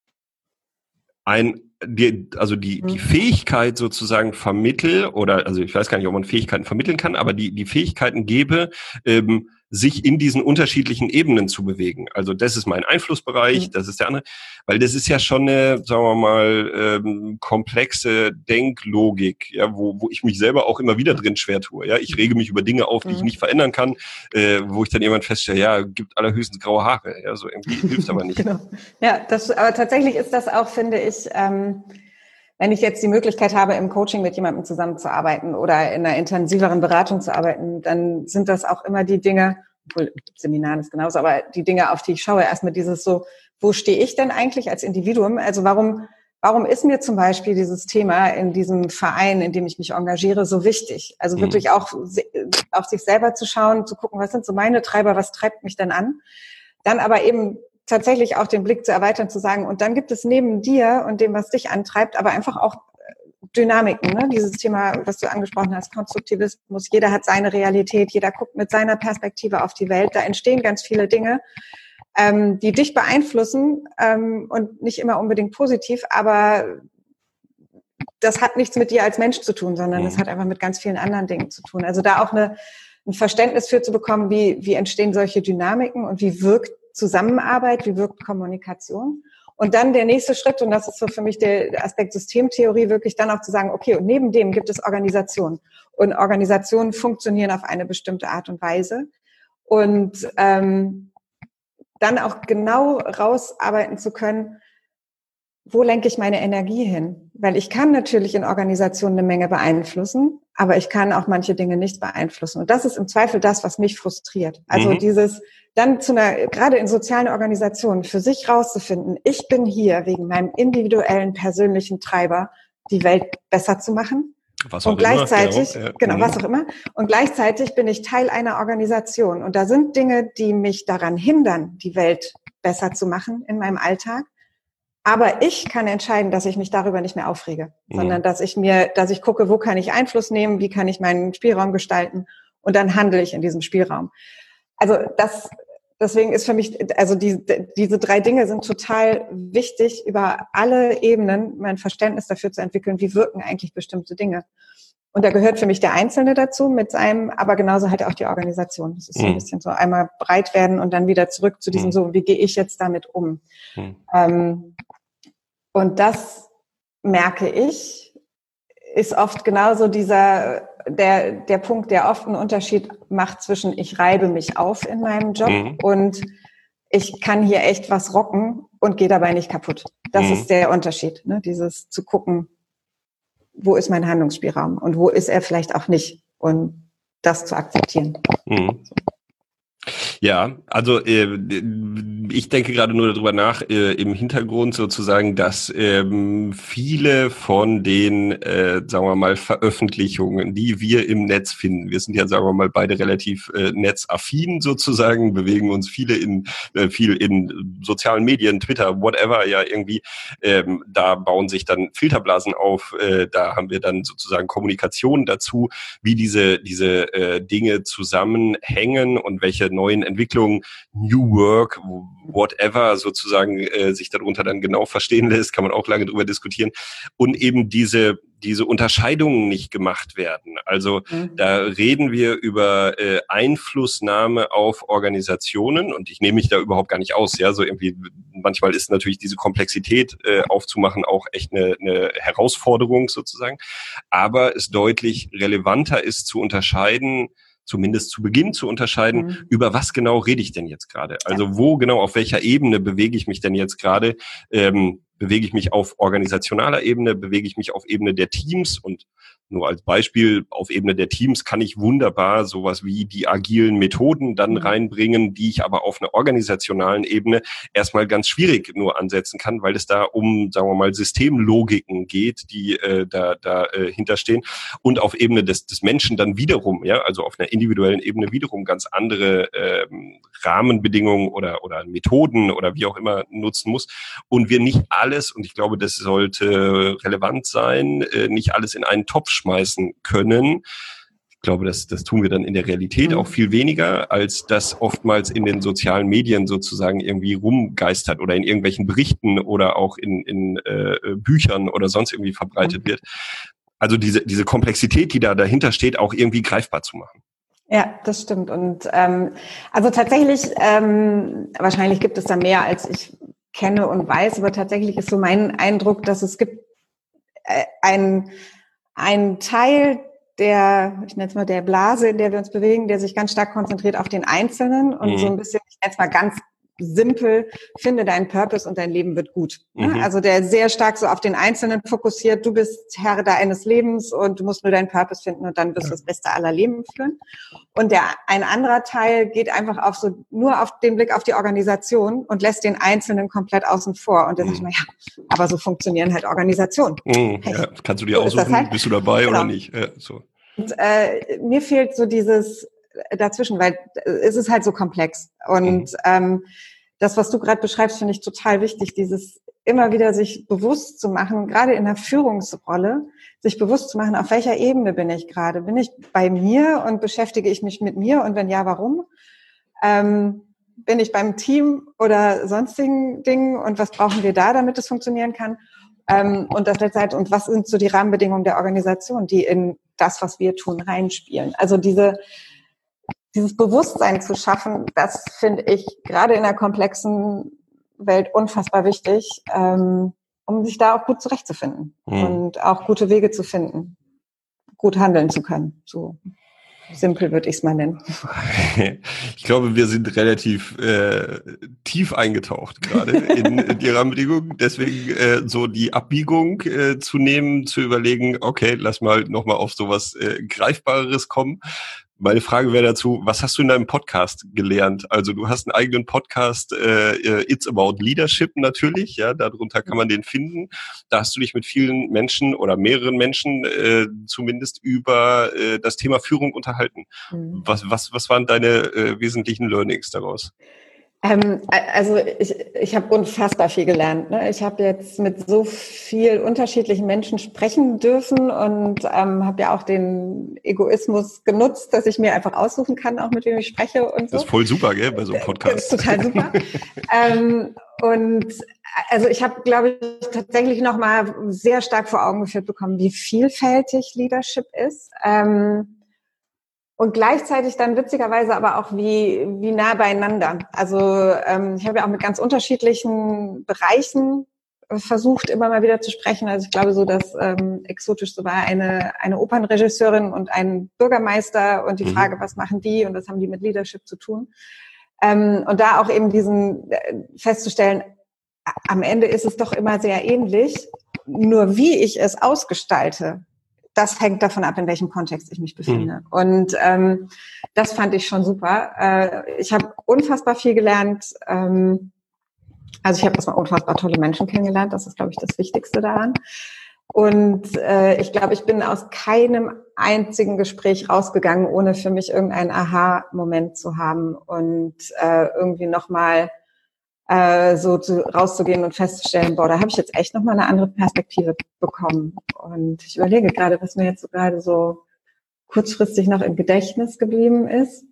ein, die, also die, die Fähigkeit sozusagen vermittel oder, also ich weiß gar nicht, ob man Fähigkeiten vermitteln kann, aber die, die Fähigkeiten gebe, ähm, sich in diesen unterschiedlichen Ebenen zu bewegen. Also das ist mein Einflussbereich, das ist der andere, weil das ist ja schon eine, sagen wir mal, ähm, komplexe Denklogik, ja, wo, wo ich mich selber auch immer wieder drin schwer tue. Ja, ich rege mich über Dinge auf, die ich nicht verändern kann, äh, wo ich dann jemand feststelle, ja, gibt allerhöchstens graue Haare, ja, so irgendwie hilft aber nicht. Genau. Ja, das, aber tatsächlich ist das auch, finde ich, ähm, wenn ich jetzt die Möglichkeit habe, im Coaching mit jemandem zusammenzuarbeiten oder in einer intensiveren Beratung zu arbeiten, dann sind das auch immer die Dinge, obwohl Seminaren ist genauso, aber die Dinge, auf die ich schaue, erstmal dieses so, wo stehe ich denn eigentlich als Individuum? Also warum, warum ist mir zum Beispiel dieses Thema in diesem Verein, in dem ich mich engagiere, so wichtig? Also wirklich auch auf sich selber zu schauen, zu gucken, was sind so meine Treiber, was treibt mich denn an? Dann aber eben tatsächlich auch den Blick zu erweitern, zu sagen, und dann gibt es neben dir und dem, was dich antreibt, aber einfach auch Dynamiken, ne? Dieses Thema, was du angesprochen hast, Konstruktivismus, jeder hat seine Realität, jeder guckt mit seiner Perspektive auf die Welt, da entstehen ganz viele Dinge, ähm, die dich beeinflussen ähm, und nicht immer unbedingt positiv, aber das hat nichts mit dir als Mensch zu tun, sondern es hat einfach mit ganz vielen anderen Dingen zu tun. Also da auch eine, ein Verständnis für zu bekommen, wie, wie entstehen solche Dynamiken und wie wirkt Zusammenarbeit, wie wirkt Kommunikation. Und dann der nächste Schritt, und das ist so für mich der Aspekt Systemtheorie, wirklich dann auch zu sagen, okay, und neben dem gibt es Organisationen. Und Organisationen funktionieren auf eine bestimmte Art und Weise. Und ähm, dann auch genau rausarbeiten zu können, wo lenke ich meine Energie hin? Weil ich kann natürlich in Organisationen eine Menge beeinflussen, aber ich kann auch manche Dinge nicht beeinflussen. Und das ist im Zweifel das, was mich frustriert. Also mhm. dieses dann zu einer, gerade in sozialen Organisationen, für sich rauszufinden, ich bin hier wegen meinem individuellen, persönlichen Treiber, die Welt besser zu machen. Was auch und gleichzeitig, immer, genau, genau, was auch immer. Und gleichzeitig bin ich Teil einer Organisation. Und da sind Dinge, die mich daran hindern, die Welt besser zu machen in meinem Alltag. Aber ich kann entscheiden, dass ich mich darüber nicht mehr aufrege, mhm. sondern dass ich mir, dass ich gucke, wo kann ich Einfluss nehmen, wie kann ich meinen Spielraum gestalten und dann handle ich in diesem Spielraum. Also das, deswegen ist für mich, also die, diese drei Dinge sind total wichtig, über alle Ebenen mein Verständnis dafür zu entwickeln, wie wirken eigentlich bestimmte Dinge. Und da gehört für mich der Einzelne dazu mit seinem, aber genauso halt auch die Organisation. Das ist so ein bisschen so einmal breit werden und dann wieder zurück zu diesem so, wie gehe ich jetzt damit um? Mhm. Ähm, und das merke ich, ist oft genauso dieser, der, der Punkt, der oft einen Unterschied macht zwischen ich reibe mich auf in meinem Job mhm. und ich kann hier echt was rocken und gehe dabei nicht kaputt. Das mhm. ist der Unterschied, ne? Dieses zu gucken, wo ist mein Handlungsspielraum und wo ist er vielleicht auch nicht, und das zu akzeptieren. Mhm. Ja, also äh, ich denke gerade nur darüber nach, äh, im Hintergrund sozusagen, dass ähm, viele von den, äh, sagen wir mal, Veröffentlichungen, die wir im Netz finden, wir sind ja, sagen wir mal, beide relativ äh, netzaffin sozusagen, bewegen uns viele in äh, viel in sozialen Medien, Twitter, whatever, ja irgendwie, ähm, da bauen sich dann Filterblasen auf, äh, da haben wir dann sozusagen Kommunikation dazu, wie diese diese äh, Dinge zusammenhängen und welche neuen Entwicklungen, New Work, whatever sozusagen äh, sich darunter dann genau verstehen lässt, kann man auch lange drüber diskutieren, und eben diese diese Unterscheidungen nicht gemacht werden. Also mhm. da reden wir über äh, Einflussnahme auf Organisationen, und ich nehme mich da überhaupt gar nicht aus, ja, so irgendwie manchmal ist natürlich diese Komplexität äh, aufzumachen auch echt eine, eine Herausforderung sozusagen, aber es deutlich relevanter ist zu unterscheiden, zumindest zu Beginn zu unterscheiden, mhm. über was genau rede ich denn jetzt gerade? Also wo genau, auf welcher Ebene bewege ich mich denn jetzt gerade? Ähm, bewege ich mich auf organisationaler Ebene? Bewege ich mich auf Ebene der Teams? Und nur als Beispiel, auf Ebene der Teams kann ich wunderbar sowas wie die agilen Methoden dann mhm. reinbringen, die ich aber auf einer organisationalen Ebene erstmal ganz schwierig nur ansetzen kann, weil es da um, sagen wir mal, Systemlogiken geht, die äh, da da äh, hinterstehen, und auf Ebene des des Menschen dann wiederum, ja, also auf einer individuellen Ebene wiederum ganz andere äh, Rahmenbedingungen oder oder Methoden oder wie auch immer nutzen muss, und wir nicht alles, und ich glaube, das sollte relevant sein, äh, nicht alles in einen Topf schmeißen können. Ich glaube, das, das tun wir dann in der Realität mhm. auch viel weniger, als das oftmals in den sozialen Medien sozusagen irgendwie rumgeistert oder in irgendwelchen Berichten oder auch in, in äh, Büchern oder sonst irgendwie verbreitet mhm. wird. Also diese, diese Komplexität, die da dahinter steht, auch irgendwie greifbar zu machen. Ja, das stimmt. Und ähm, also tatsächlich, ähm, wahrscheinlich gibt es da mehr, als ich kenne und weiß, aber tatsächlich ist so mein Eindruck, dass es gibt äh, ein ein Teil der, ich nenne es mal der Blase, in der wir uns bewegen, der sich ganz stark konzentriert auf den Einzelnen und mhm. so ein bisschen, ich nenne es mal ganz simpel, finde deinen Purpose und dein Leben wird gut. Mhm. Also der sehr stark so auf den Einzelnen fokussiert, du bist Herr deines Lebens und du musst nur deinen Purpose finden und dann wirst du ja. das Beste aller Leben führen. Und der ein anderer Teil geht einfach auf so nur auf den Blick auf die Organisation und lässt den Einzelnen komplett außen vor. Und der mhm. sagt mal, ja, aber so funktionieren halt Organisationen. Mhm. Ja, kannst du dir so aussuchen, halt, bist du dabei genau. oder nicht? Ja, so. Und äh, mir fehlt so dieses dazwischen, weil es ist halt so komplex. Und mhm. ähm, das, was du gerade beschreibst, finde ich total wichtig, dieses immer wieder sich bewusst zu machen, gerade in der Führungsrolle, sich bewusst zu machen, auf welcher Ebene bin ich gerade? Bin ich bei mir und beschäftige ich mich mit mir? Und wenn ja, warum? Ähm, bin ich beim Team oder sonstigen Dingen? Und was brauchen wir da, damit es funktionieren kann? Ähm, und das letzte halt, und was sind so die Rahmenbedingungen der Organisation, die in das, was wir tun, reinspielen? Also diese Dieses Bewusstsein zu schaffen, das finde ich gerade in der komplexen Welt unfassbar wichtig, ähm, um sich da auch gut zurechtzufinden mhm. und auch gute Wege zu finden, gut handeln zu können. So simpel würde ich es mal nennen. Ich glaube, wir sind relativ äh, tief eingetaucht gerade in, in die Rahmenbedingungen. Deswegen äh, so die Abbiegung äh, zu nehmen, zu überlegen, okay, lass mal nochmal auf sowas äh, Greifbareres kommen. Meine Frage wäre dazu, was hast du in deinem Podcast gelernt? Also du hast einen eigenen Podcast, äh, It's About Leadership natürlich, ja, darunter kann man den finden. Da hast du dich mit vielen Menschen oder mehreren Menschen äh, zumindest über äh, das Thema Führung unterhalten. Mhm. Was, was, was waren deine äh, wesentlichen Learnings daraus? Ähm, also ich, ich habe unfassbar viel gelernt. Ne? Ich habe jetzt mit so viel unterschiedlichen Menschen sprechen dürfen und ähm, habe ja auch den Egoismus genutzt, dass ich mir einfach aussuchen kann, auch mit wem ich spreche und so. Das ist voll super, gell, bei so einem Podcast. Das ist total super. ähm, und also ich habe, glaube ich, tatsächlich nochmal sehr stark vor Augen geführt bekommen, wie vielfältig Leadership ist. Ähm, Und gleichzeitig dann witzigerweise aber auch wie wie nah beieinander. Also ähm, ich habe ja auch mit ganz unterschiedlichen Bereichen versucht, immer mal wieder zu sprechen. Also ich glaube so, dass ähm, exotisch so war eine eine Opernregisseurin und ein Bürgermeister und die Frage, was machen die und was haben die mit Leadership zu tun? Ähm, und da auch eben diesen äh, festzustellen, am Ende ist es doch immer sehr ähnlich. nur wie ich es ausgestalte, das hängt davon ab, in welchem Kontext ich mich befinde. Mhm. Und ähm, das fand ich schon super. Äh, ich habe unfassbar viel gelernt. Ähm, also ich habe erstmal unfassbar tolle Menschen kennengelernt. Das ist, glaube ich, das Wichtigste daran. Und äh, ich glaube, ich bin aus keinem einzigen Gespräch rausgegangen, ohne für mich irgendeinen Aha-Moment zu haben und äh, irgendwie nochmal äh, so zu, rauszugehen und festzustellen, boah, da habe ich jetzt echt nochmal eine andere Perspektive bekommen. Und ich überlege gerade, was mir jetzt so gerade so kurzfristig noch im Gedächtnis geblieben ist.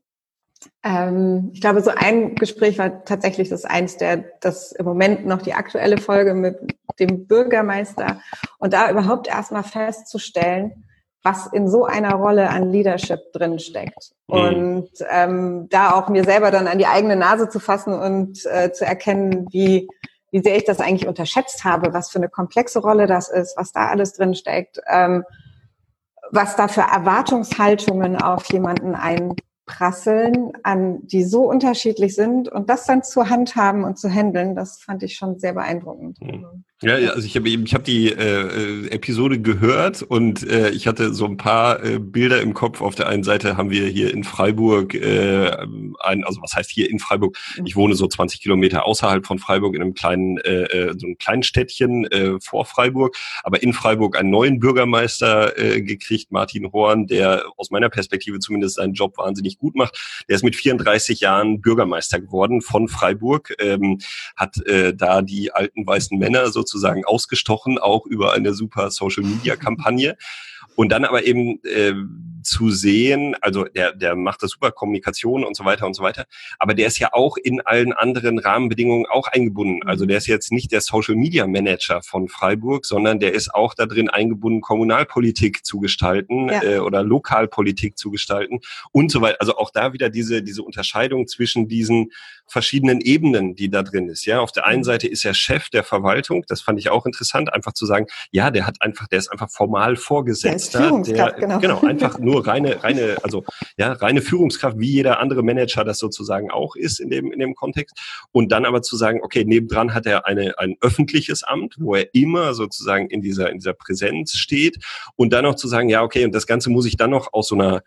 Ähm, ich glaube, so ein Gespräch war tatsächlich das eins der, das im Moment noch die aktuelle Folge mit dem Bürgermeister und da überhaupt erstmal festzustellen, was in so einer Rolle an Leadership drin steckt. Mhm. Und ähm, da auch mir selber dann an die eigene Nase zu fassen und äh, zu erkennen, wie, wie sehr ich das eigentlich unterschätzt habe, was für eine komplexe Rolle das ist, was da alles drin steckt, ähm, was da für Erwartungshaltungen auf jemanden einprasseln, an die so unterschiedlich sind und das dann zur Hand haben und zu handeln, das fand ich schon sehr beeindruckend. Mhm. Ja, ja, also ich habe eben, ich habe die äh, Episode gehört und äh, ich hatte so ein paar äh, Bilder im Kopf. Auf der einen Seite haben wir hier in Freiburg äh, ein, also was heißt hier in Freiburg? Ich wohne so zwanzig Kilometer außerhalb von Freiburg in einem kleinen, äh, so einem kleinen Städtchen äh, vor Freiburg, aber in Freiburg einen neuen Bürgermeister äh, gekriegt, Martin Horn, der aus meiner Perspektive zumindest seinen Job wahnsinnig gut macht. Der ist mit vierunddreißig Jahren Bürgermeister geworden von Freiburg, ähm, hat äh, da die alten weißen Männer sozusagen sozusagen ausgestochen, auch über eine super Social-Media-Kampagne. Und dann aber eben äh, zu sehen, also der der macht das super, Kommunikation und so weiter und so weiter, aber der ist ja auch in allen anderen Rahmenbedingungen auch eingebunden. Also der ist jetzt nicht der Social-Media-Manager von Freiburg, sondern der ist auch da drin eingebunden, Kommunalpolitik zu gestalten, ja. äh, oder Lokalpolitik zu gestalten und so weiter. Also auch da wieder diese diese Unterscheidung zwischen diesen verschiedenen Ebenen, die da drin ist. Ja, auf der einen Seite ist er Chef der Verwaltung, das fand ich auch interessant, einfach zu sagen, ja, der hat einfach, der ist einfach formal vorgesetzt. Führungskraft, der, genau. Genau, einfach nur reine, reine, also ja, reine Führungskraft, wie jeder andere Manager das sozusagen auch ist in dem in dem Kontext. Und dann aber zu sagen, okay, nebendran hat er eine ein öffentliches Amt, wo er immer sozusagen in dieser in dieser Präsenz steht. Und dann noch zu sagen, ja, okay, und das Ganze muss ich dann noch aus so einer,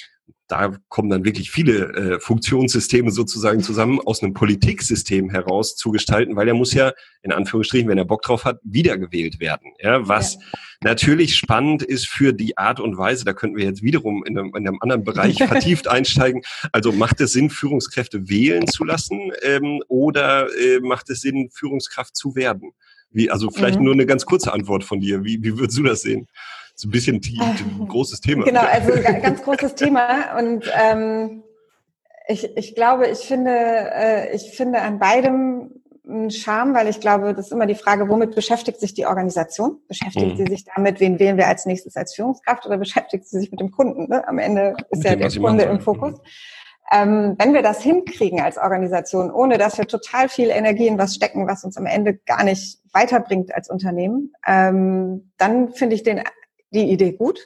da kommen dann wirklich viele äh, Funktionssysteme sozusagen zusammen, aus einem Politiksystem heraus zu gestalten, weil er muss ja, in Anführungsstrichen, wenn er Bock drauf hat, wiedergewählt werden. Ja, was ja. natürlich spannend ist für die Art und Weise, da könnten wir jetzt wiederum in einem, in einem anderen Bereich vertieft einsteigen. Also macht es Sinn, Führungskräfte wählen zu lassen ähm, oder äh, macht es Sinn, Führungskraft zu werden? Wie, also vielleicht mhm. nur eine ganz kurze Antwort von dir. Wie, wie würdest du das sehen? So ein bisschen ein großes Thema. Genau, also ein ganz großes Thema. Und ähm, ich, ich glaube, ich finde, äh, ich finde an beidem einen Charme, weil ich glaube, das ist immer die Frage, womit beschäftigt sich die Organisation? Beschäftigt mhm. sie sich damit, wen wählen wir als nächstes als Führungskraft, oder beschäftigt sie sich mit dem Kunden? Ne? Am Ende ist ja der Kunde im Fokus. Ähm, wenn wir das hinkriegen als Organisation, ohne dass wir total viel Energie in was stecken, was uns am Ende gar nicht weiterbringt als Unternehmen, ähm, dann finde ich den die Idee gut,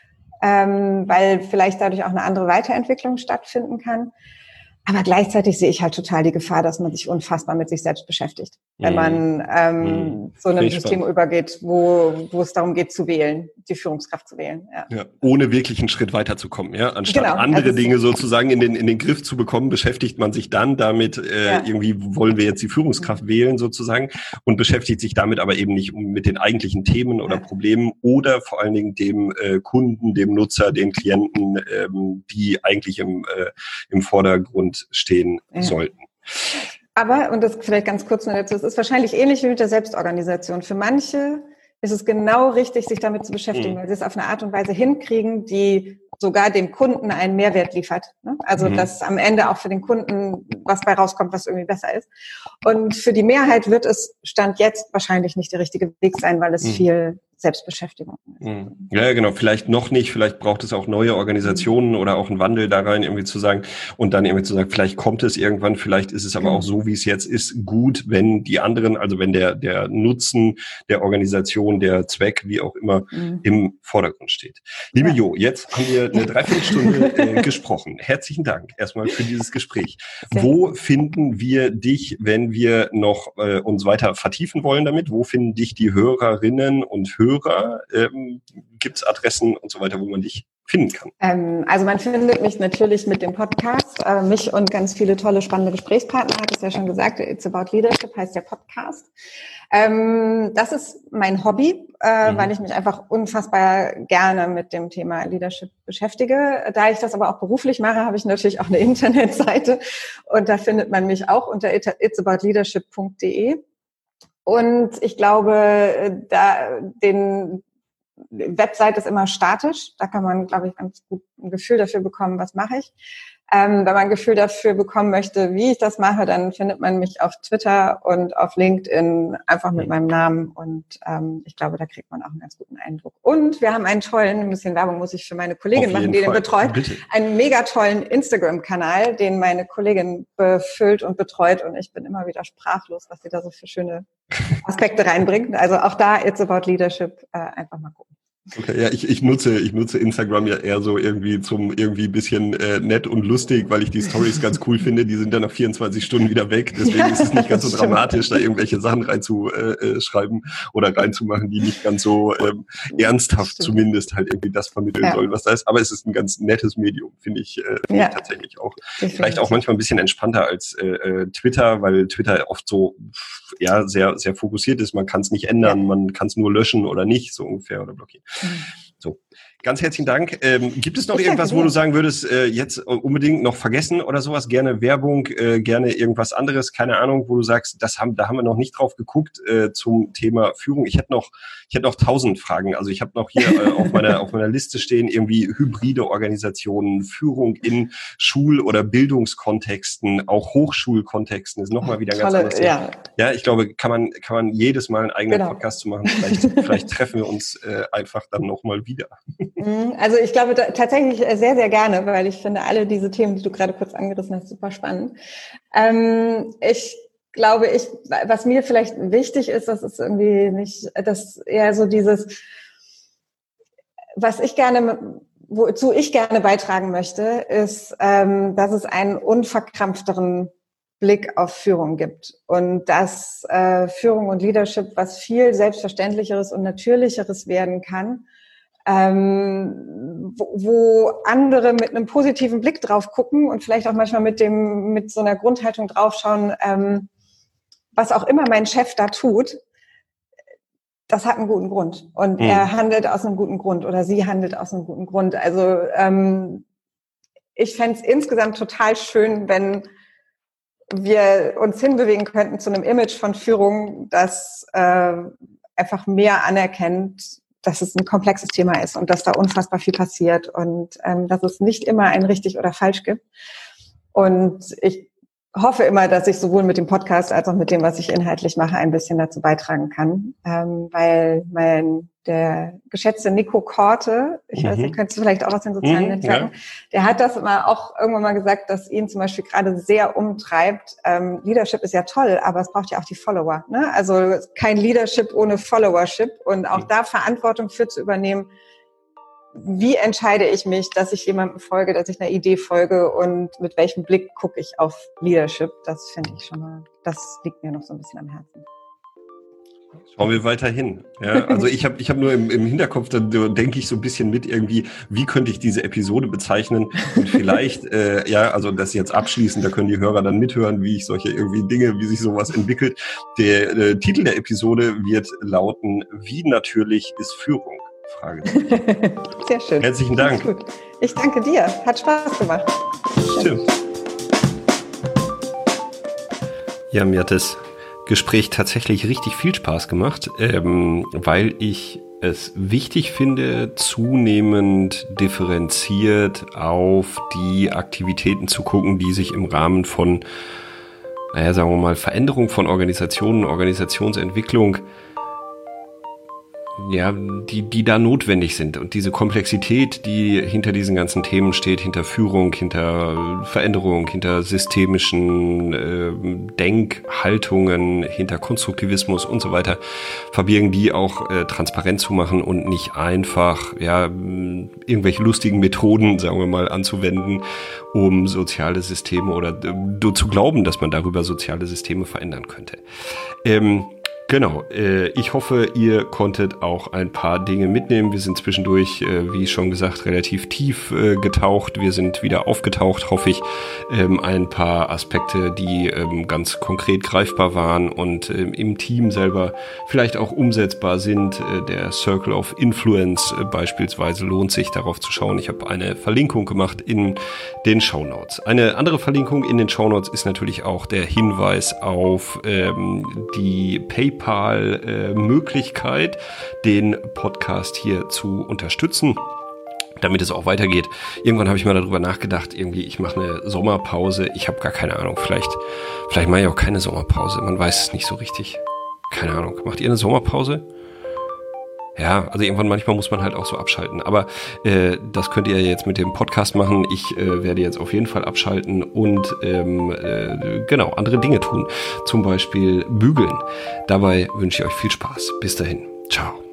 ähm, weil vielleicht dadurch auch eine andere Weiterentwicklung stattfinden kann. Aber gleichzeitig sehe ich halt total die Gefahr, dass man sich unfassbar mit sich selbst beschäftigt, wenn man ähm, mhm. so einem System übergeht, wo, wo es darum geht zu wählen, die Führungskraft zu wählen. Ja. Ja, ohne wirklich einen Schritt weiterzukommen. Ja? Anstatt genau. andere also Dinge sozusagen in den, in den Griff zu bekommen, beschäftigt man sich dann damit, äh, ja. irgendwie wollen wir jetzt die Führungskraft mhm. wählen sozusagen, und beschäftigt sich damit aber eben nicht mit den eigentlichen Themen oder ja. Problemen oder vor allen Dingen dem äh, Kunden, dem Nutzer, den Klienten, ähm, die eigentlich im, äh, im Vordergrund stehen ja. sollten. Aber, und das vielleicht ganz kurz noch dazu, es ist wahrscheinlich ähnlich wie mit der Selbstorganisation. Für manche ist es genau richtig, sich damit zu beschäftigen, mhm. weil sie es auf eine Art und Weise hinkriegen, die sogar dem Kunden einen Mehrwert liefert. Ne? Also, mhm. dass am Ende auch für den Kunden was bei rauskommt, was irgendwie besser ist. Und für die Mehrheit wird es Stand jetzt wahrscheinlich nicht der richtige Weg sein, weil es mhm. viel Selbstbeschäftigung. Mhm. Ja, genau. Vielleicht noch nicht. Vielleicht braucht es auch neue Organisationen oder auch einen Wandel da rein, irgendwie zu sagen und dann irgendwie zu sagen, vielleicht kommt es irgendwann, vielleicht ist es aber auch so, wie es jetzt ist, gut, wenn die anderen, also wenn der, der Nutzen der Organisation, der Zweck, wie auch immer, mhm. im Vordergrund steht. Liebe ja. Jo, jetzt haben wir eine Dreiviertelstunde äh, gesprochen. Herzlichen Dank erstmal für dieses Gespräch. Sehr Wo gut. finden wir dich, wenn wir noch äh, uns weiter vertiefen wollen damit? Wo finden dich die Hörerinnen und Hörer? Ähm, Gibt es Adressen und so weiter, wo man dich finden kann? Ähm, also man findet mich natürlich mit dem Podcast. Äh, mich und ganz viele tolle, spannende Gesprächspartner, hat es ja schon gesagt. It's About Leadership heißt der Podcast. Ähm, das ist mein Hobby, äh, mhm. weil ich mich einfach unfassbar gerne mit dem Thema Leadership beschäftige. Da ich das aber auch beruflich mache, habe ich natürlich auch eine Internetseite und da findet man mich auch unter its about leadership punkt de. Und ich glaube, da den die Website ist immer statisch. Da kann man, glaube ich, ganz gut ein Gefühl dafür bekommen, was mache ich. Ähm, wenn man ein Gefühl dafür bekommen möchte, wie ich das mache, dann findet man mich auf Twitter und auf LinkedIn einfach mit meinem Namen. Und ähm, ich glaube, da kriegt man auch einen ganz guten Eindruck. Und wir haben einen tollen, ein bisschen Werbung muss ich für meine Kollegin machen, die den betreut, Bitte. einen mega tollen Instagram-Kanal, den meine Kollegin befüllt und betreut. Und ich bin immer wieder sprachlos, was sie da so für schöne Aspekte reinbringt. Also auch da, It's About Leadership, äh, einfach mal gucken. Okay, ja, ich, ich nutze, ich nutze Instagram ja eher so irgendwie zum irgendwie bisschen äh, nett und lustig, weil ich die Stories ganz cool finde. Die sind dann nach vierundzwanzig Stunden wieder weg. Deswegen ja, ist es nicht ganz so dramatisch, da irgendwelche Sachen reinzuschreiben äh, oder reinzumachen, die nicht ganz so ähm, ernsthaft stimmt. zumindest halt irgendwie das vermitteln ja. sollen, was da ist. Aber es ist ein ganz nettes Medium, finde ich, äh, find ja. ich tatsächlich auch. Definitiv. Vielleicht auch manchmal ein bisschen entspannter als äh, Twitter, weil Twitter oft so ja sehr sehr fokussiert ist. Man kann es nicht ändern, ja. man kann es nur löschen oder nicht, so ungefähr oder blockieren. So, ganz herzlichen Dank. Ähm, gibt es noch ich irgendwas, wo du sagen würdest, äh, jetzt unbedingt noch vergessen oder sowas? Gerne Werbung, äh, gerne irgendwas anderes, keine Ahnung, wo du sagst, das haben, da haben wir noch nicht drauf geguckt äh, zum Thema Führung. Ich hätte noch, ich hätte noch tausend Fragen. Also ich habe noch hier äh, auf meiner auf meiner Liste stehen irgendwie hybride Organisationen, Führung in Schul- oder Bildungskontexten, auch Hochschulkontexten ist nochmal wieder ein ganz anderes. Ja. ja, ich glaube, kann man kann man jedes Mal einen eigenen genau. Podcast zu machen. Vielleicht, vielleicht treffen wir uns äh, einfach dann nochmal wieder. Also ich glaube da, tatsächlich sehr, sehr gerne, weil ich finde alle diese Themen, die du gerade kurz angerissen hast, super spannend. Ähm, ich glaube, ich, was mir vielleicht wichtig ist, das ist irgendwie nicht, dass eher so dieses, was ich gerne, wozu ich gerne beitragen möchte, ist, ähm, dass es einen unverkrampfteren Blick auf Führung gibt und dass äh, Führung und Leadership was viel Selbstverständlicheres und Natürlicheres werden kann, ähm, wo, wo andere mit einem positiven Blick drauf gucken und vielleicht auch manchmal mit dem mit so einer Grundhaltung draufschauen, ähm, was auch immer mein Chef da tut, das hat einen guten Grund und mhm. er handelt aus einem guten Grund oder sie handelt aus einem guten Grund. Also ähm, ich fände es insgesamt total schön, wenn wir uns hinbewegen könnten zu einem Image von Führung, das äh, einfach mehr anerkennt, dass es ein komplexes Thema ist und dass da unfassbar viel passiert und ähm, dass es nicht immer ein richtig oder falsch gibt. Und ich hoffe immer, dass ich sowohl mit dem Podcast als auch mit dem, was ich inhaltlich mache, ein bisschen dazu beitragen kann, ähm, weil mein der geschätzte Nico Korte, ich mhm. weiß nicht, könntest du vielleicht auch aus den sozialen mhm, Netzwerken, ja. der hat das immer auch irgendwann mal gesagt, dass ihn zum Beispiel gerade sehr umtreibt. Ähm, Leadership ist ja toll, aber es braucht ja auch die Follower. Ne? Also kein Leadership ohne Followership und auch mhm. da Verantwortung für zu übernehmen. Wie entscheide ich mich, dass ich jemandem folge, dass ich einer Idee folge und mit welchem Blick gucke ich auf Leadership? Das finde ich schon mal, das liegt mir noch so ein bisschen am Herzen. Schauen wir weiter hin. Ja, also ich habe ich hab nur im, im Hinterkopf, da denke ich so ein bisschen mit irgendwie, wie könnte ich diese Episode bezeichnen? Und vielleicht, äh, ja, also das jetzt abschließend, da können die Hörer dann mithören, wie ich solche irgendwie Dinge, wie sich sowas entwickelt. Der äh, Titel der Episode wird lauten, wie natürlich ist Führung? Fragezeichen. Sehr schön. Herzlichen Dank. Gut. Ich danke dir. Hat Spaß gemacht. Stimmt. Ja, mir hat das Gespräch tatsächlich richtig viel Spaß gemacht, ähm, weil ich es wichtig finde, zunehmend differenziert auf die Aktivitäten zu gucken, die sich im Rahmen von, naja, sagen wir mal, Veränderung von Organisationen, Organisationsentwicklung ja, die, die da notwendig sind. Und diese Komplexität, die hinter diesen ganzen Themen steht, hinter Führung, hinter Veränderung, hinter systemischen äh, Denkhaltungen, hinter Konstruktivismus und so weiter, verbirgen, die auch äh, transparent zu machen und nicht einfach, ja, irgendwelche lustigen Methoden, sagen wir mal, anzuwenden, um soziale Systeme oder äh, zu glauben, dass man darüber soziale Systeme verändern könnte. Ähm, Genau, äh, ich hoffe, ihr konntet auch ein paar Dinge mitnehmen. Wir sind zwischendurch, äh, wie schon gesagt, relativ tief äh, getaucht. Wir sind wieder aufgetaucht, hoffe ich. Ähm, ein paar Aspekte, die ähm, ganz konkret greifbar waren und ähm, im Team selber vielleicht auch umsetzbar sind. Äh, der Circle of Influence äh, beispielsweise lohnt sich, darauf zu schauen. Ich habe eine Verlinkung gemacht in den Shownotes. Eine andere Verlinkung in den Shownotes ist natürlich auch der Hinweis auf ähm, die PayPal Möglichkeit, den Podcast hier zu unterstützen, damit es auch weitergeht. Irgendwann habe ich mal darüber nachgedacht, irgendwie, ich mache eine Sommerpause. Ich habe gar keine Ahnung, vielleicht, vielleicht mache ich auch keine Sommerpause. Man weiß es nicht so richtig. Keine Ahnung. Macht ihr eine Sommerpause? Ja, also irgendwann manchmal muss man halt auch so abschalten. Aber äh, das könnt ihr jetzt mit dem Podcast machen. Ich äh, werde jetzt auf jeden Fall abschalten und ähm, äh, genau andere Dinge tun. Zum Beispiel bügeln. Dabei wünsche ich euch viel Spaß. Bis dahin. Ciao.